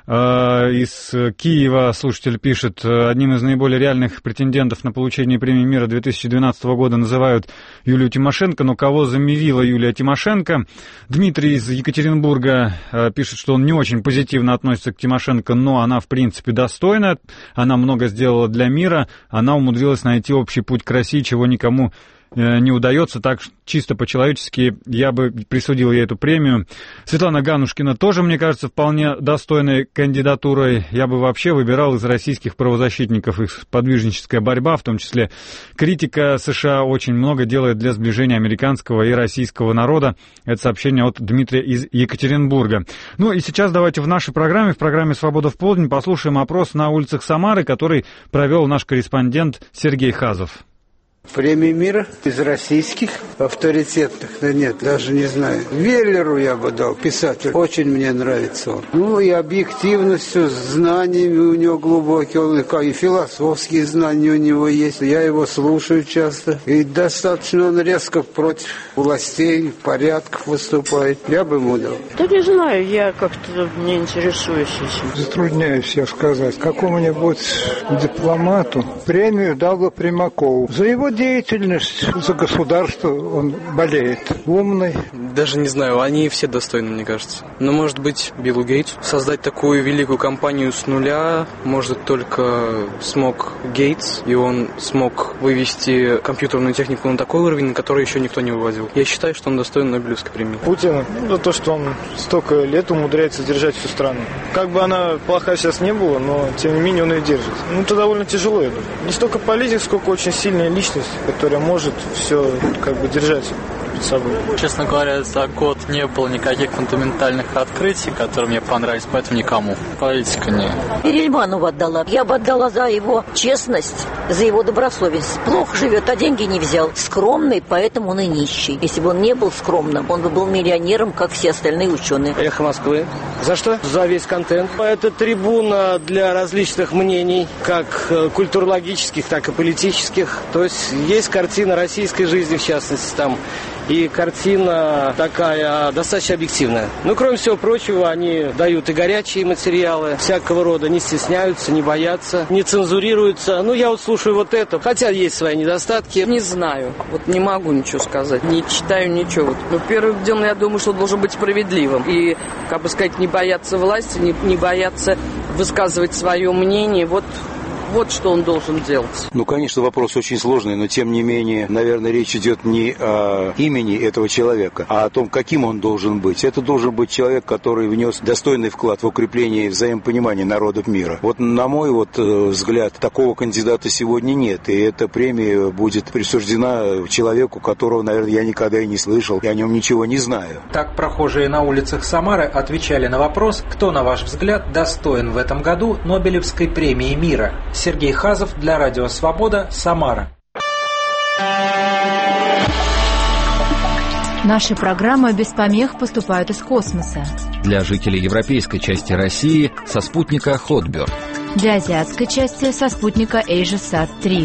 S2: Из Киева слушатель пишет: одним из наиболее реальных претендентов на получение премии мира 2012 года называют Юлию Тимошенко, но кого замерила Юлия Тимошенко? Дмитрий из Екатеринбурга пишет, что он не очень позитивно относится к Тимошенко, но она в принципе достойна, она много сделала для мира, она умудрилась найти общий путь к России, чего никому не удается. Так чисто по-человечески я бы присудил ей эту премию. Светлана Ганушкина тоже, мне кажется, вполне достойной кандидатурой. Я бы вообще выбирал из российских правозащитников. Их подвижническая борьба, в том числе критика США, очень много делает для сближения американского и российского народа. Это сообщение от Дмитрия из Екатеринбурга. Ну и сейчас давайте в нашей программе, в программе «Свобода в полдень», послушаем опрос на улицах Самары, который провел наш корреспондент Сергей Хазов.
S18: Премия мира из российских авторитетных, да нет, даже не знаю. Веллеру я бы дал, писатель. Очень мне нравится он. Ну и объективностью, знаниями у него глубокие, он и философские знания у него есть. Я его слушаю часто. И достаточно он резко против властей, порядков выступает. Я бы ему дал.
S19: Да не знаю, я как-то не интересуюсь этим.
S20: Затрудняюсь я сказать. Какому-нибудь дипломату премию дал бы Примакову. За его деятельность, за государство он болеет. Умный.
S11: Даже не знаю, они все достойны, мне кажется. Но, может быть, Биллу Гейтсу. Создать такую великую компанию с нуля может только смог Гейтс, и он смог вывести компьютерную технику на такой уровень, на который еще никто не выводил. Я считаю, что он достоин Нобелевской премии.
S20: Путин, за то, что он столько лет умудряется держать всю страну. Как бы она плохая сейчас не была, но, тем не менее, он ее держит. Ну, это довольно тяжело, я думаю. Не столько политик, сколько очень сильная личность, которая может все как бы держать
S21: собой. Честно говоря, за год не было никаких фундаментальных открытий, которые мне понравились, поэтому никому. Политика не.
S22: Перельманову отдала. Я бы отдала за его честность, за его добросовестность. Плохо живет, а деньги не взял. Скромный, поэтому он и нищий. Если бы он не был скромным, он бы был миллионером, как все остальные ученые.
S23: Эхо Москвы. За что? За весь контент. Это трибуна для различных мнений, как культурологических, так и политических. То есть картина российской жизни, в частности, там, и картина такая достаточно объективная. Ну, кроме всего прочего, они дают и горячие материалы всякого рода, не стесняются, не боятся, не цензурируются. Ну, я вот слушаю вот это, хотя есть свои недостатки.
S12: Не знаю, вот не могу ничего сказать, не читаю ничего. Но первым делом, я думаю, что он должен быть справедливым. И, как бы сказать, не бояться власти, не бояться высказывать свое мнение. Вот что он должен делать.
S13: Ну, конечно, вопрос очень сложный, но тем не менее, наверное, речь идет не о имени этого человека, а о том, каким он должен быть. Это должен быть человек, который внес достойный вклад в укрепление взаимопонимания народов мира. Вот на мой взгляд, такого кандидата сегодня нет, и эта премия будет присуждена человеку, которого, наверное, я никогда и не слышал, я о нем ничего не знаю.
S24: Так прохожие на улицах Самары отвечали на вопрос, кто, на ваш взгляд, достоин в этом году Нобелевской премии мира. Сергей Хазов для Радио Свобода, Самара.
S25: Наши программы без помех поступают из космоса.
S26: Для жителей европейской части России со спутника Хотберг.
S25: Для азиатской части со спутника AsiaSat-3.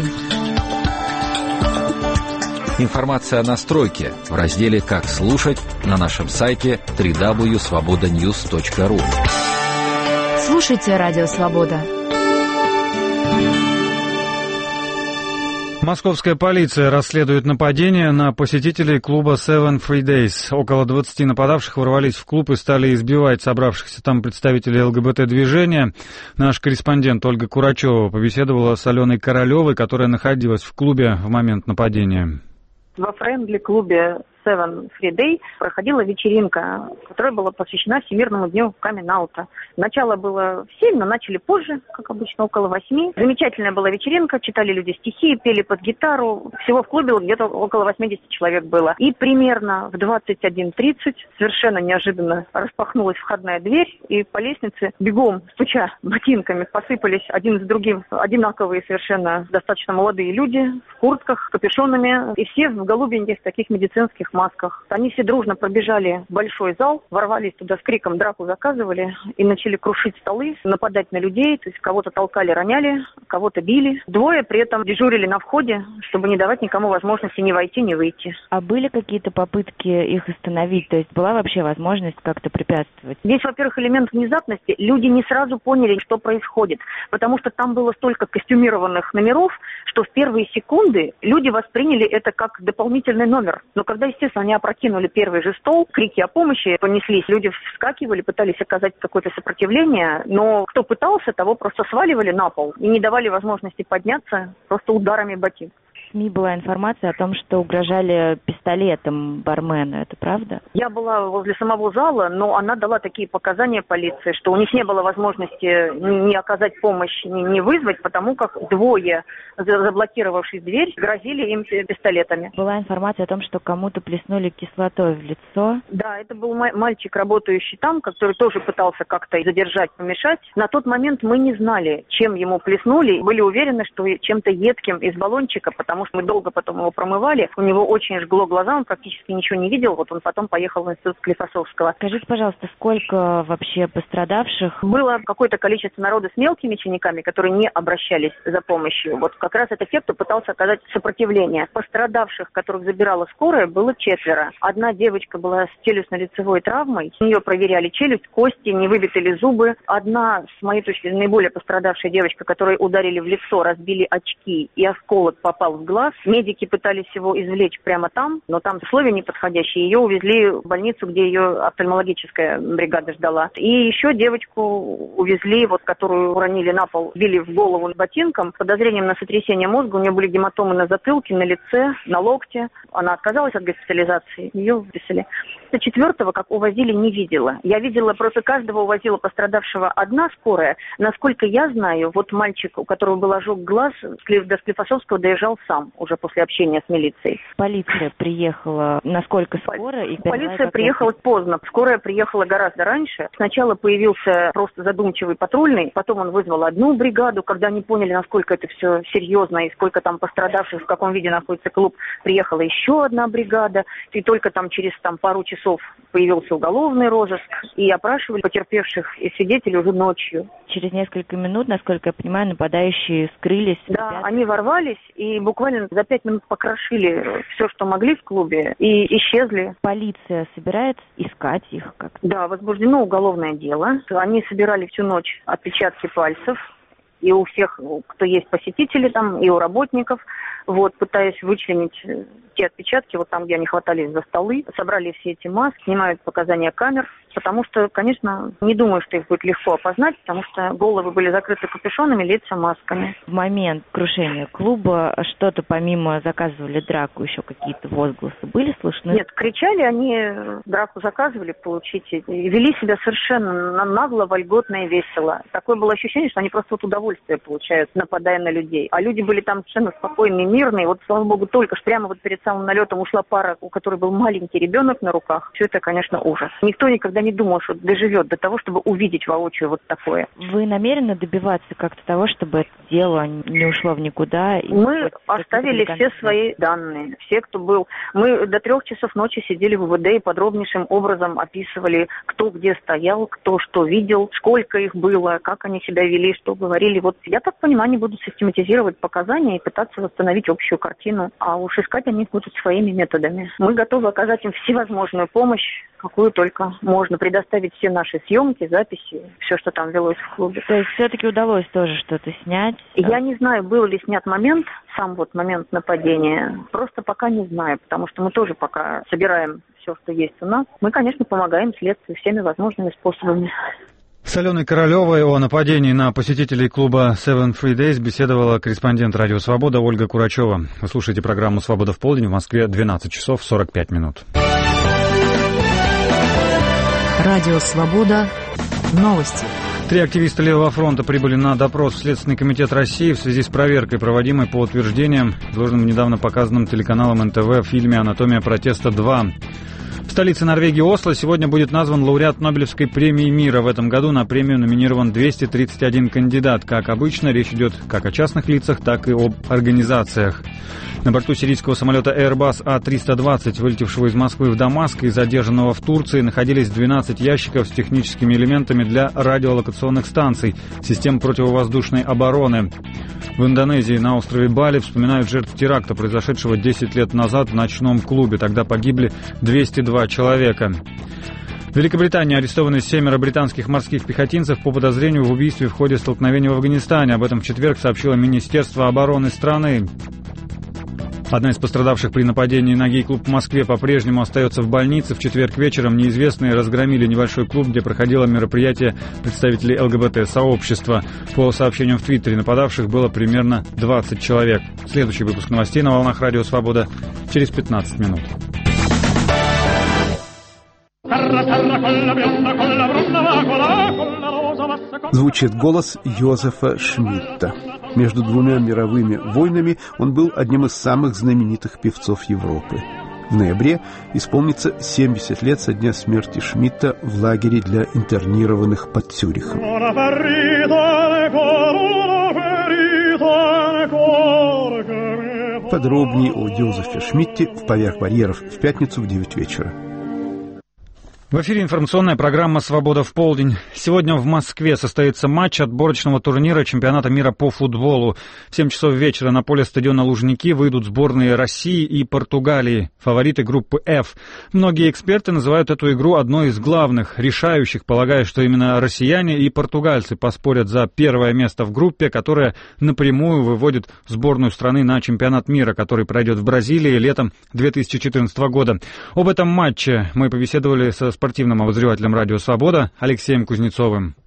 S26: Информация о настройке в разделе «Как слушать» на нашем сайте www.svobodanews.ru.
S25: Слушайте Радио Свобода.
S2: Московская полиция расследует нападение на посетителей клуба Seven Free Days. Около 20 нападавших ворвались в клуб и стали избивать собравшихся там представителей ЛГБТ-движения. Наш корреспондент Ольга Курачева побеседовала с Аленой Королевой, которая находилась в клубе в момент нападения.
S27: Во френдли-клубе Seven Free Day проходила вечеринка, которая была посвящена Всемирному дню камин-аута. Начало было в 7, но начали позже, как обычно, около 8. Замечательная была вечеринка, читали люди стихи, пели под гитару. Всего в клубе где-то около 80 человек было. И примерно в 21:30 совершенно неожиданно распахнулась входная дверь, и по лестнице бегом, стуча ботинками, посыпались один за другим одинаковые совершенно достаточно молодые люди в куртках, с капюшонами, и все в голубеньких таких медицинских масках. Они все дружно пробежали в большой зал, ворвались туда с криком, драку заказывали и начали крушить столы, нападать на людей, то есть кого-то толкали, роняли, кого-то били. Двое при этом дежурили на входе, чтобы не давать никому возможности ни войти, ни выйти.
S28: А были какие-то попытки их остановить? То есть была вообще возможность как-то препятствовать?
S27: Здесь, во-первых, элемент внезапности. Люди не сразу поняли, что происходит, потому что там было столько костюмированных номеров, что в первые секунды люди восприняли это как дополнительный номер. Но когда, естественно, они опрокинули первый же стол, крики о помощи понеслись, люди вскакивали, пытались оказать какое-то сопротивление, но кто пытался, того просто сваливали на пол и не давали возможности подняться просто ударами ботинок.
S28: В СМИ была информация о том, что угрожали пистолетом бармену. Это правда?
S27: Я была возле самого зала, но она дала такие показания полиции, что у них не было возможности ни оказать помощь, ни вызвать, потому как двое, заблокировавшись дверь, грозили им пистолетами.
S28: Была информация о том, что кому-то плеснули кислотой в лицо.
S27: Да, это был мальчик, работающий там, который тоже пытался как-то задержать, помешать. На тот момент мы не знали, чем ему плеснули. Были уверены, что чем-то едким из баллончика, потому что мы долго потом его промывали. У него очень жгло глаза, он практически ничего не видел. Вот он потом поехал в институт Склифосовского.
S28: Скажите, пожалуйста, сколько вообще пострадавших?
S27: Было какое-то количество народа с мелкими синяками, которые не обращались за помощью. Вот как раз это те, кто пытался оказать сопротивление. Пострадавших, которых забирала скорая, было 4. Одна девочка была с челюстно-лицевой травмой. У нее проверяли челюсть, кости, не выбиты ли зубы. Одна, с моей точки зрения, наиболее пострадавшая девочка, которой ударили в лицо, разбили очки, и осколок попал в глаз. Медики пытались его извлечь прямо там, но там условия неподходящие. Ее увезли в больницу, где ее офтальмологическая бригада ждала. И еще девочку увезли, вот, которую уронили на пол, били в голову ботинком. С подозрением на сотрясение мозга. У нее были гематомы на затылке, на лице, на локте. Она отказалась от госпитализации. Ее выписали. 4-го, как увозили, не видела. Я видела, просто каждого увозила пострадавшего одна скорая. Насколько я знаю, вот мальчик, у которого был ожог глаз, до Склифосовского доезжал сам. сам, уже после общения с милицией.
S28: Полиция приехала насколько скоро? И
S27: полиция приехала поздно. Скорая приехала гораздо раньше. Сначала появился просто задумчивый патрульный, потом он вызвал одну бригаду. Когда они поняли, насколько это все серьезно и сколько там пострадавших, в каком виде находится клуб, приехала еще одна бригада. И только там через пару часов появился уголовный розыск. И опрашивали потерпевших и свидетелей уже ночью.
S28: Через несколько минут, насколько я понимаю, нападающие скрылись.
S27: Да, они ворвались и буквально за 5 минут покрошили все, что могли в клубе, и исчезли.
S28: Полиция собирается искать их как-то?
S27: Да, возбуждено уголовное дело. Они собирали всю ночь отпечатки пальцев. И у всех, кто есть посетители там, и у работников, пытаясь вычленить те отпечатки, там, где они хватались за столы, собрали все эти маски, снимают показания камер, потому что, конечно, не думаю, что их будет легко опознать, потому что головы были закрыты капюшонами, лица масками.
S28: В момент крушения клуба что-то помимо заказывали драку, еще какие-то возгласы были слышны?
S27: Нет, кричали они, драку заказывали получить, и вели себя совершенно нагло, вольготно и весело. Такое было ощущение, что они просто удовольствие получают, нападая на людей. А люди были там совершенно спокойные, мирные. Слава богу, только что прямо перед самым налетом ушла пара, у которой был маленький ребенок на руках. Все это, конечно, ужас. Никто никогда не думал, что доживет до того, чтобы увидеть воочию такое.
S28: Вы намерены добиваться как-то того, чтобы это дело не ушло в никуда?
S27: Мы оставили все свои данные. Все, кто был. Мы до 3 часов ночи сидели в УВД и подробнейшим образом описывали, кто где стоял, кто что видел, сколько их было, как они себя вели, что говорили. Я так понимаю, они будут систематизировать показания и пытаться восстановить общую картину. А уж искать они будут своими методами. Мы готовы оказать им всевозможную помощь, какую только можно, предоставить все наши съемки, записи, все, что там велось в клубе.
S28: То есть все-таки удалось тоже что-то снять?
S27: Я не знаю, был ли снят момент, сам момент нападения. Просто пока не знаю, потому что мы тоже пока собираем все, что есть у нас. Мы, конечно, помогаем следствию всеми возможными способами.
S2: С Аленой Королевой о нападении на посетителей клуба Seven Free Days беседовала корреспондент «Радио Свобода» Ольга Курачева. Вы слушаете программу «Свобода в полдень», в Москве 12 часов 45 минут.
S6: Радио Свобода. Новости.
S2: 3 активиста Левого фронта прибыли на допрос в Следственный комитет России в связи с проверкой, проводимой по утверждениям, изложенным недавно показанным телеканалом НТВ в фильме «Анатомия протеста 2». В столице Норвегии Осло сегодня будет назван лауреат Нобелевской премии мира. В этом году на премию номинирован 231 кандидат. Как обычно, речь идет как о частных лицах, так и об организациях. На борту сирийского самолета Airbus A320, вылетевшего из Москвы в Дамаск и задержанного в Турции, находились 12 ящиков с техническими элементами для радиолокационных станций, систем противовоздушной обороны. В Индонезии на острове Бали вспоминают жертв теракта, произошедшего 10 лет назад в ночном клубе. Тогда погибли 202 человека. В Великобритании арестованы 7 британских морских пехотинцев по подозрению в убийстве в ходе столкновения в Афганистане. Об этом в четверг сообщило Министерство обороны страны. Одна из пострадавших при нападении на гей-клуб в Москве по-прежнему остается в больнице. В четверг вечером неизвестные разгромили небольшой клуб, где проходило мероприятие представителей ЛГБТ-сообщества. По сообщениям в Твиттере, нападавших было примерно 20 человек. Следующий выпуск новостей на волнах «Радио Свобода» через 15 минут.
S1: Звучит голос Йозефа Шмидта. Между 2 мировыми войнами он был одним из самых знаменитых певцов Европы. В ноябре исполнится 70 лет со дня смерти Шмидта в лагере для интернированных под Цюрихом. Подробнее о Йозефе Шмидте в «Поверх барьеров» в пятницу в 9 вечера.
S2: В эфире информационная программа «Свобода в полдень». Сегодня в Москве состоится матч отборочного турнира чемпионата мира по футболу. В 7 часов вечера на поле стадиона Лужники выйдут сборные России и Португалии, фавориты группы F. Многие эксперты называют эту игру одной из главных, решающих, полагая, что именно россияне и португальцы поспорят за первое место в группе, которая напрямую выводит сборную страны на чемпионат мира, который пройдет в Бразилии летом 2014 года. Об этом матче мы побеседовали со спортивным обозревателем «Радио Свобода» Алексеем Кузнецовым.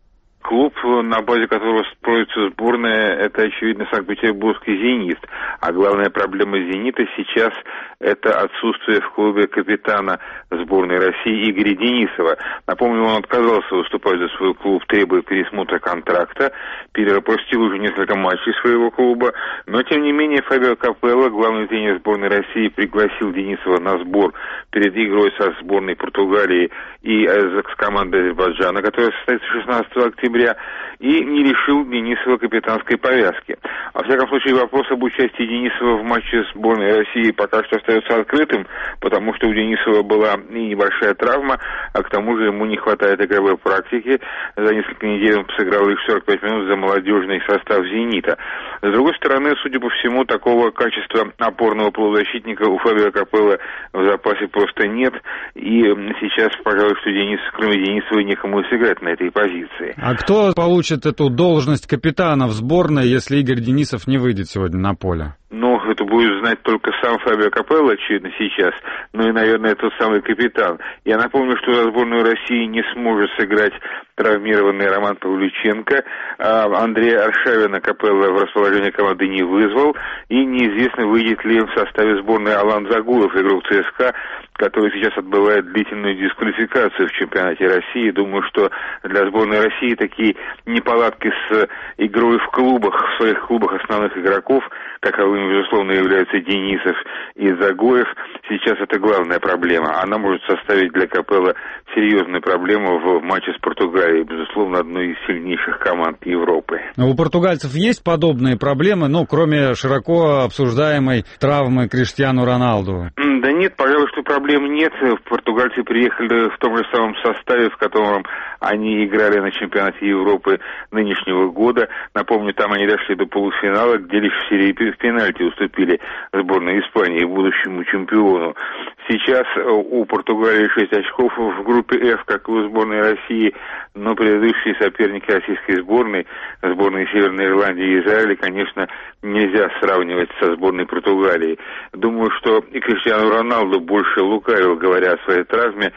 S3: клуб, на базе которого строится сборная, это, очевидно, Санкт-Петербургский «Зенит». А главная проблема «Зенита» сейчас – это отсутствие в клубе капитана сборной России Игоря Денисова. Напомню, он отказался выступать за свой клуб, требуя пересмотра контракта, перепропустил уже несколько матчей своего клуба, но, тем не менее, Фабио Капелло, главный тренер сборной России, пригласил Денисова на сбор перед игрой со сборной Португалии и с командой Азербайджана, которая состоится 16 октября, и не лишил Денисова капитанской повязки. Во всяком случае, вопрос об участии Денисова в матче сборной России пока что остается открытым, потому что у Денисова была и небольшая травма, а к тому же ему не хватает игровой практики. За несколько недель он сыграл лишь 45 минут за молодежный состав «Зенита». С другой стороны, судя по всему, такого качества опорного полузащитника у Фабио Капелло в запасе просто нет, и сейчас, пожалуй, что кроме Денисова некому сыграть на этой позиции.
S2: А кто получит эту должность капитана в сборной, если Игорь Денисов не выйдет сегодня на поле?
S3: Ну, это будет знать только сам Фабио Капелло, очевидно, сейчас, ну и, наверное, тот самый капитан. Я напомню, что за сборную России не сможет сыграть травмированный Роман Павлюченко. Андрея Аршавина Капелло в расположение команды не вызвал, и неизвестно, выйдет ли в составе сборной Алан Загулов, игрок ЦСКА, который сейчас отбывает длительную дисквалификацию в чемпионате России. Думаю, что для сборной России такие неполадки с игрой в клубах, в своих клубах основных игроков, каковыми, безусловно, являются Денисов и Загоев, сейчас это главная проблема. Она может составить для Капелло серьезную проблему в матче с Португалией, безусловно, одной из сильнейших команд Европы.
S2: У португальцев есть подобные проблемы, кроме широко обсуждаемой травмы Криштиану Роналду?
S3: Да нет, пожалуй, что проблем нет. Португальцы приехали в том же самом составе, в котором они играли на чемпионате Европы нынешнего года. Напомню, там они дошли до полуфинала, где лишь в серии пенальти уступили сборной Испании, будущему чемпиону. Сейчас у Португалии 6 очков в группе F, как и у сборной России, но предыдущие соперники российской сборной Северной Ирландии и Израиля, конечно, нельзя сравнивать со сборной Португалии. Думаю, что и Криштиану Роналду больше лукавил, говоря о своей травме.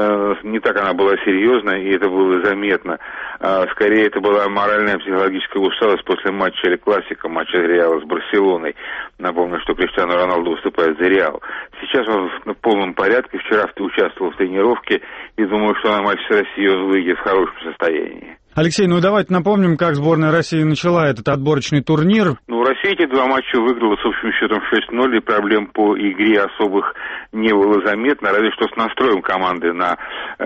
S3: Не так она была серьезна, и это было заметно. Скорее, это была моральная психологическая усталость после матча Эль Классико, матча Реала с Барселоной. Напомню, что Криштиану Роналду выступает за Реал. Сейчас он в полном порядке. Вчера участвовал в тренировке, и думаю, что на матч с Россией он выйдет в хорошем состоянии.
S2: Алексей, давайте напомним, как сборная России начала этот отборочный турнир.
S3: Россия эти 2 матча выиграла с общим счетом 6-0, и проблем по игре особых не было заметно, разве что с настроем команды на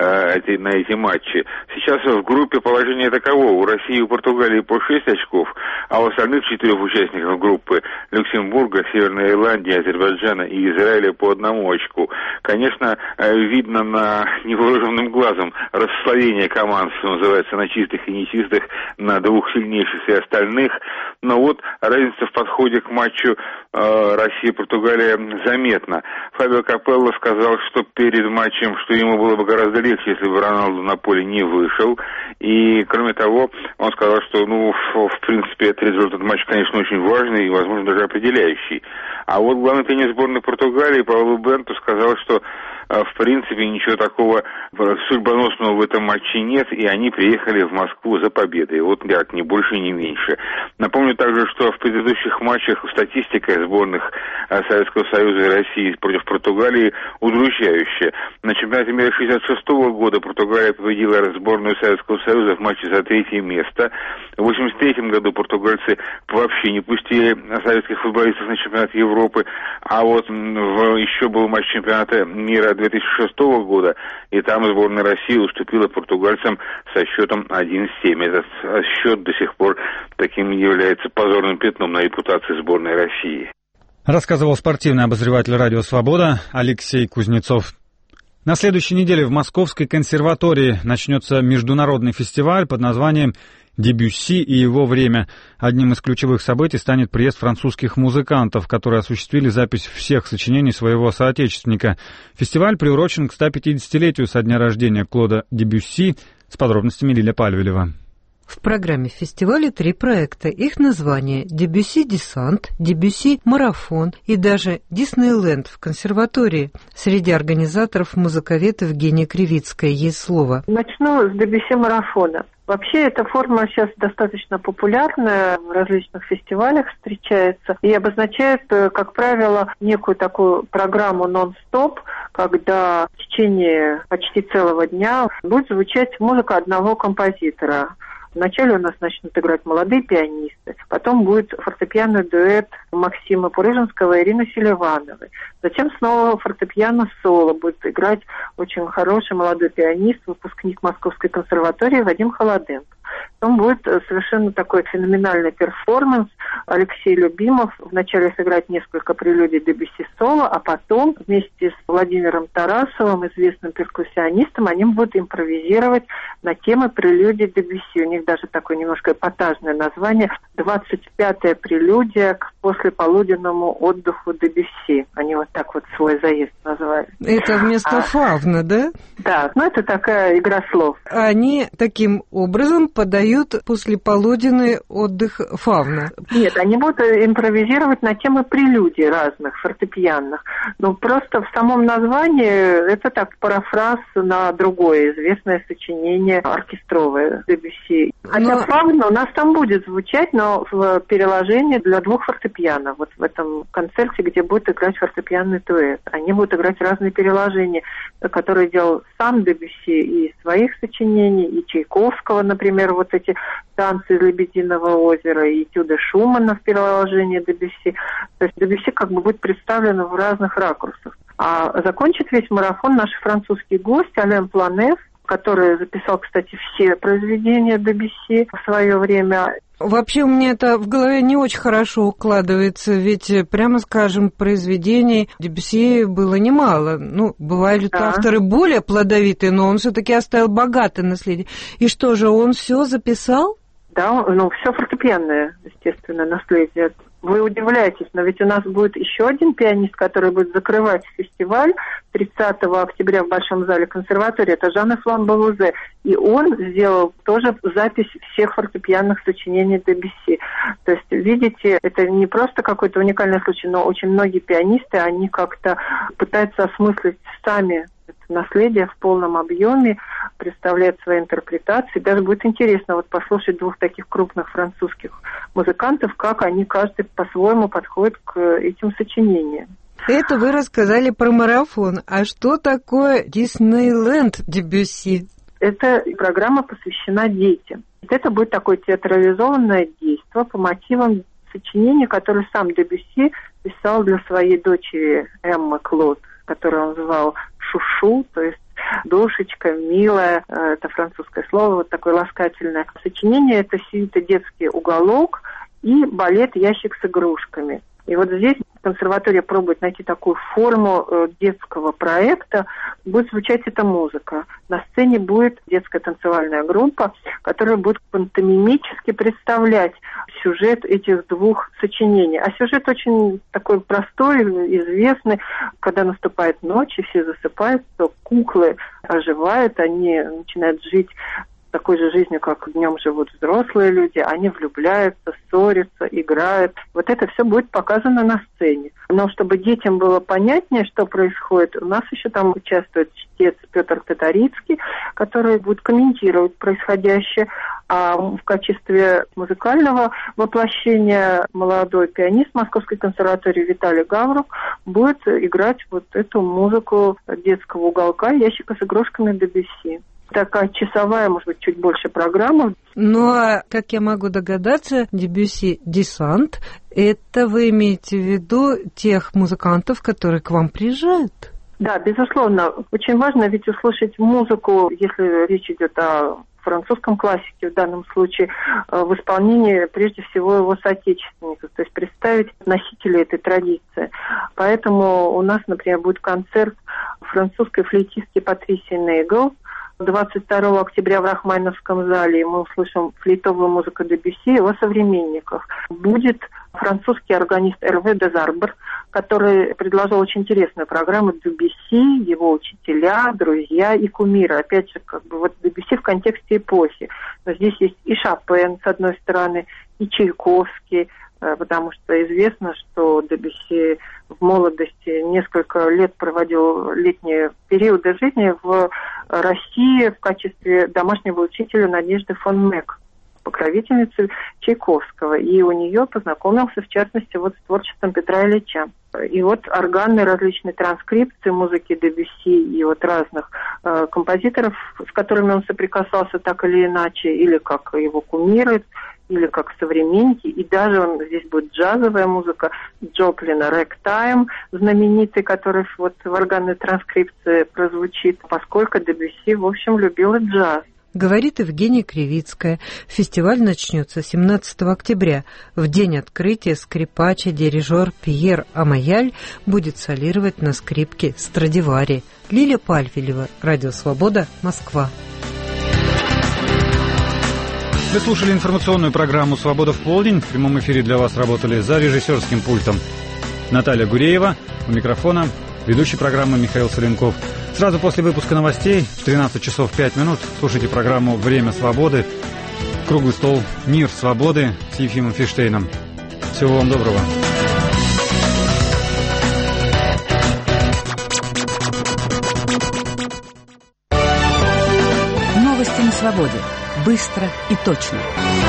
S3: эти матчи. Сейчас в группе положение таково: у России и у Португалии по 6 очков, а у остальных 4 участников группы — Люксембурга, Северной Ирландии, Азербайджана и Израиля — по 1 очку. Конечно, видно невооруженным глазом расслоение команд, что называется, на чистых и нечистых, на 2 сильнейших и остальных. Но разница в подходе к матчу Россия-Португалия заметна. Фабио Капелло сказал, что перед матчем, что ему было бы гораздо легче, если бы Роналду на поле не вышел. И, кроме того, он сказал, что, в принципе, этот результат матча, конечно, очень важный и, возможно, даже определяющий. А главный тренер сборной Португалии Пауло Бенто сказал, что в принципе ничего такого судьбоносного в этом матче нет, и они приехали в Москву за победой. Так, ни больше, ни меньше. Напомню также, что в предыдущих матчах статистика сборных Советского Союза и России против Португалии удручающая. На чемпионате мира 1966 года Португалия победила сборную Советского Союза в матче за 3-е место. В 1983 году португальцы вообще не пустили советских футболистов на чемпионат Европы, а еще был матч чемпионата мира 2006 года, и там сборная России уступила португальцам со счетом 1-7. Этот счет до сих пор таким является позорным пятном на репутации сборной России.
S2: Рассказывал спортивный обозреватель «Радио Свобода» Алексей Кузнецов. На следующей неделе в Московской консерватории начнется международный фестиваль под названием «Дебюсси и его время». Одним из ключевых событий станет приезд французских музыкантов, которые осуществили запись всех сочинений своего соотечественника. Фестиваль приурочен к 150-летию со дня рождения Клода Дебюсси. С подробностями Лиля Пальвелева.
S4: В программе фестиваля 3 проекта. Их название: «Дебюсси Десант», «Дебюсси Марафон» и даже «Диснейленд» в консерватории. Среди организаторов музыковед Евгения Кривицкая. Есть слово.
S17: Начну с Дебюсси Марафона.
S5: Вообще эта форма сейчас достаточно популярная, в различных фестивалях встречается и обозначает, как правило, некую такую программу нон-стоп, когда в течение почти целого дня будет звучать музыка одного композитора. Вначале у нас начнут играть молодые пианисты, потом будет фортепианный дуэт Максима Пурыжинского и Ирины Селивановой. Затем снова фортепиано-соло будет играть очень хороший молодой пианист, выпускник Московской консерватории Вадим Холоденко. Потом будет совершенно такой феноменальный перформанс. Алексей Любимов вначале сыграет несколько прелюдий Дебюсси соло, а потом вместе с Владимиром Тарасовым, известным перкуссионистом, они будут импровизировать на темы прелюдий Дебюсси. У них даже такое немножко эпатажное название «25-я прелюдия к послеполуденному отдыху Дебюсси». Они вот так вот свой заезд назвали.
S4: Это вместо фавна, да?
S5: Да, это такая игра слов.
S4: Они таким образом подают послеполуденный отдых фавна.
S5: Нет, они будут импровизировать на темы прелюдий разных, фортепианных. Но просто в самом названии это так парафраз на другое известное сочинение оркестровое Дебюсси. Хотя фавна у нас там будет звучать, но в переложении для двух фортепиано. Вот в этом концерте, где будет играть фортепианный дуэт. Они будут играть разные переложения, которые делал сам Дебюсси и своих сочинений, и Чайковского, например, вот эти танцы из «Лебединого озера» и этюды Шумана в переложении Дебюсси. То есть Дебюсси как бы будет представлен в разных ракурсах. А закончит весь марафон наш французский гость Ален Планес, который записал, кстати, все произведения Дебюсси в свое время.
S4: Вообще у меня это в голове не очень хорошо укладывается, ведь, прямо скажем, произведений Дебюсси было немало. Бывают авторы более плодовитые, но он все-таки оставил богатое наследие. И что же, он все записал?
S5: Да, все фортепианное, естественно, наследие. Вы удивляетесь, но ведь у нас будет еще один пианист, который будет закрывать фестиваль 30 октября в Большом зале консерватории. Это Жан-Эфлан Балузе. И он сделал тоже запись всех фортепианных сочинений Дебюсси. То есть, видите, это не просто какой-то уникальный случай, но очень многие пианисты, они как-то пытаются осмыслить сами это наследие в полном объеме, представляют свои интерпретации. Даже будет интересно послушать двух таких крупных французских музыкантов, как они каждый по-своему подходят к этим сочинениям.
S4: Это вы рассказали про марафон. А что такое Диснейленд Дебюсси?
S5: Эта программа посвящена детям. Это будет такое театрализованное действие по мотивам сочинения, которое сам Дебюсси писал для своей дочери Эммы Клод, которую он звал Шушу, то есть душечка, милая, это французское слово, вот такое ласкательное. Сочинение — это сюита «Детский уголок» и балет «Ящик с игрушками». И вот здесь консерватория пробует найти такую форму детского проекта. Будет звучать эта музыка. На сцене будет детская танцевальная группа, которая будет пантомимически представлять сюжет этих двух сочинений. А сюжет очень такой простой, известный. Когда наступает ночь и все засыпают, то куклы оживают, они начинают жить такой же жизнью, как днем живут взрослые люди. Они влюбляются, ссорятся, играют. Вот это все будет показано на сцене. Но чтобы детям было понятнее, что происходит, у нас еще там участвует чтец Петр Таторицкий, который будет комментировать происходящее. А в качестве музыкального воплощения молодой пианист Московской консерватории Виталий Гавров будет играть вот эту музыку детского уголка «Ящика с игрушками» Дебюсси. Такая часовая, может быть, чуть больше программа.
S4: Ну, а как я могу догадаться, Дебюсси «Десант» — это вы имеете в виду тех музыкантов, которые к вам приезжают?
S5: Да, безусловно. Очень важно ведь услышать музыку, если речь идет о французском классике в данном случае, в исполнении прежде всего его соотечественников, то есть представить носителей этой традиции. Поэтому у нас, например, будет концерт французской флейтистки Патрисии Нейгл. 22 октября в Рахмайновском зале мы услышим флейтовую музыку Дебюсси и его современников. Будет французский органист Эрве Дезарбр, который предложил очень интересную программу Дебюсси, его учителя, друзья и кумиры. Опять же, Дебюсси в контексте эпохи. Но здесь есть и Шопен, с одной стороны, и Чайковский, потому что известно, что Дебюсси в молодости несколько лет проводил летние периоды жизни в России в качестве домашнего учителя Надежды фон Мек, покровительницы Чайковского. И у нее познакомился, в частности, вот с творчеством Петра Ильича. И вот органные различные транскрипции музыки Дебюсси и вот разных композиторов, с которыми он соприкасался так или иначе, или как его кумиры, или как современники, и даже здесь будет джазовая музыка Джоплина «Рэктайм», знаменитый, который вот в органной транскрипции прозвучит, поскольку Дебюсси, в общем, любил и джаз.
S4: Говорит Евгения Кривицкая. Фестиваль начнется 17 октября. В день открытия скрипач и дирижер Пьер Амаяль будет солировать на скрипке Страдивари. Лилия Пальфилева, Радио Свобода, Москва.
S2: Вы слушали информационную программу «Свобода в полдень». В прямом эфире для вас работали за режиссерским пультом Наталья Гуреева, у микрофона ведущий программы Михаил Соленков. Сразу после выпуска новостей в 13 часов 5 минут слушайте программу «Время свободы». Круглый стол «Мир свободы» с Ефимом Фиштейном. Всего вам доброго.
S6: Новости на свободе. Быстро и точно.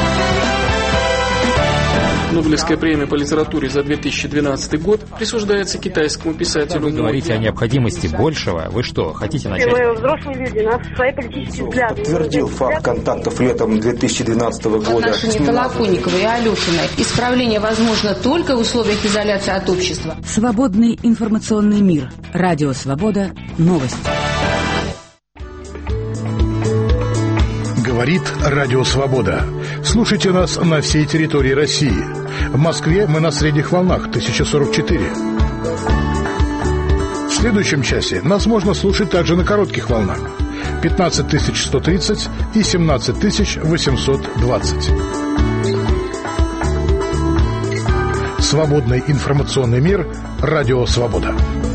S7: Нобелевская премия по литературе за 2012 год присуждается китайскому писателю.
S8: Вы говорите о необходимости большего. Вы что, хотите начать?
S9: Мы взрослые люди, у нас свои политические взгляды.
S10: Подтвердил факт контактов летом 2012 года.
S14: В отношении Толоконниковой и Алешиной исправление возможно только в условиях изоляции от общества.
S6: Свободный информационный мир. Радио Свобода. Новости.
S15: Говорит Радио Свобода. Слушайте нас на всей территории России. В Москве мы на средних волнах 1044. В следующем часе нас можно слушать также на коротких волнах 15130 и 17820. Свободный информационный мир. Радио Свобода.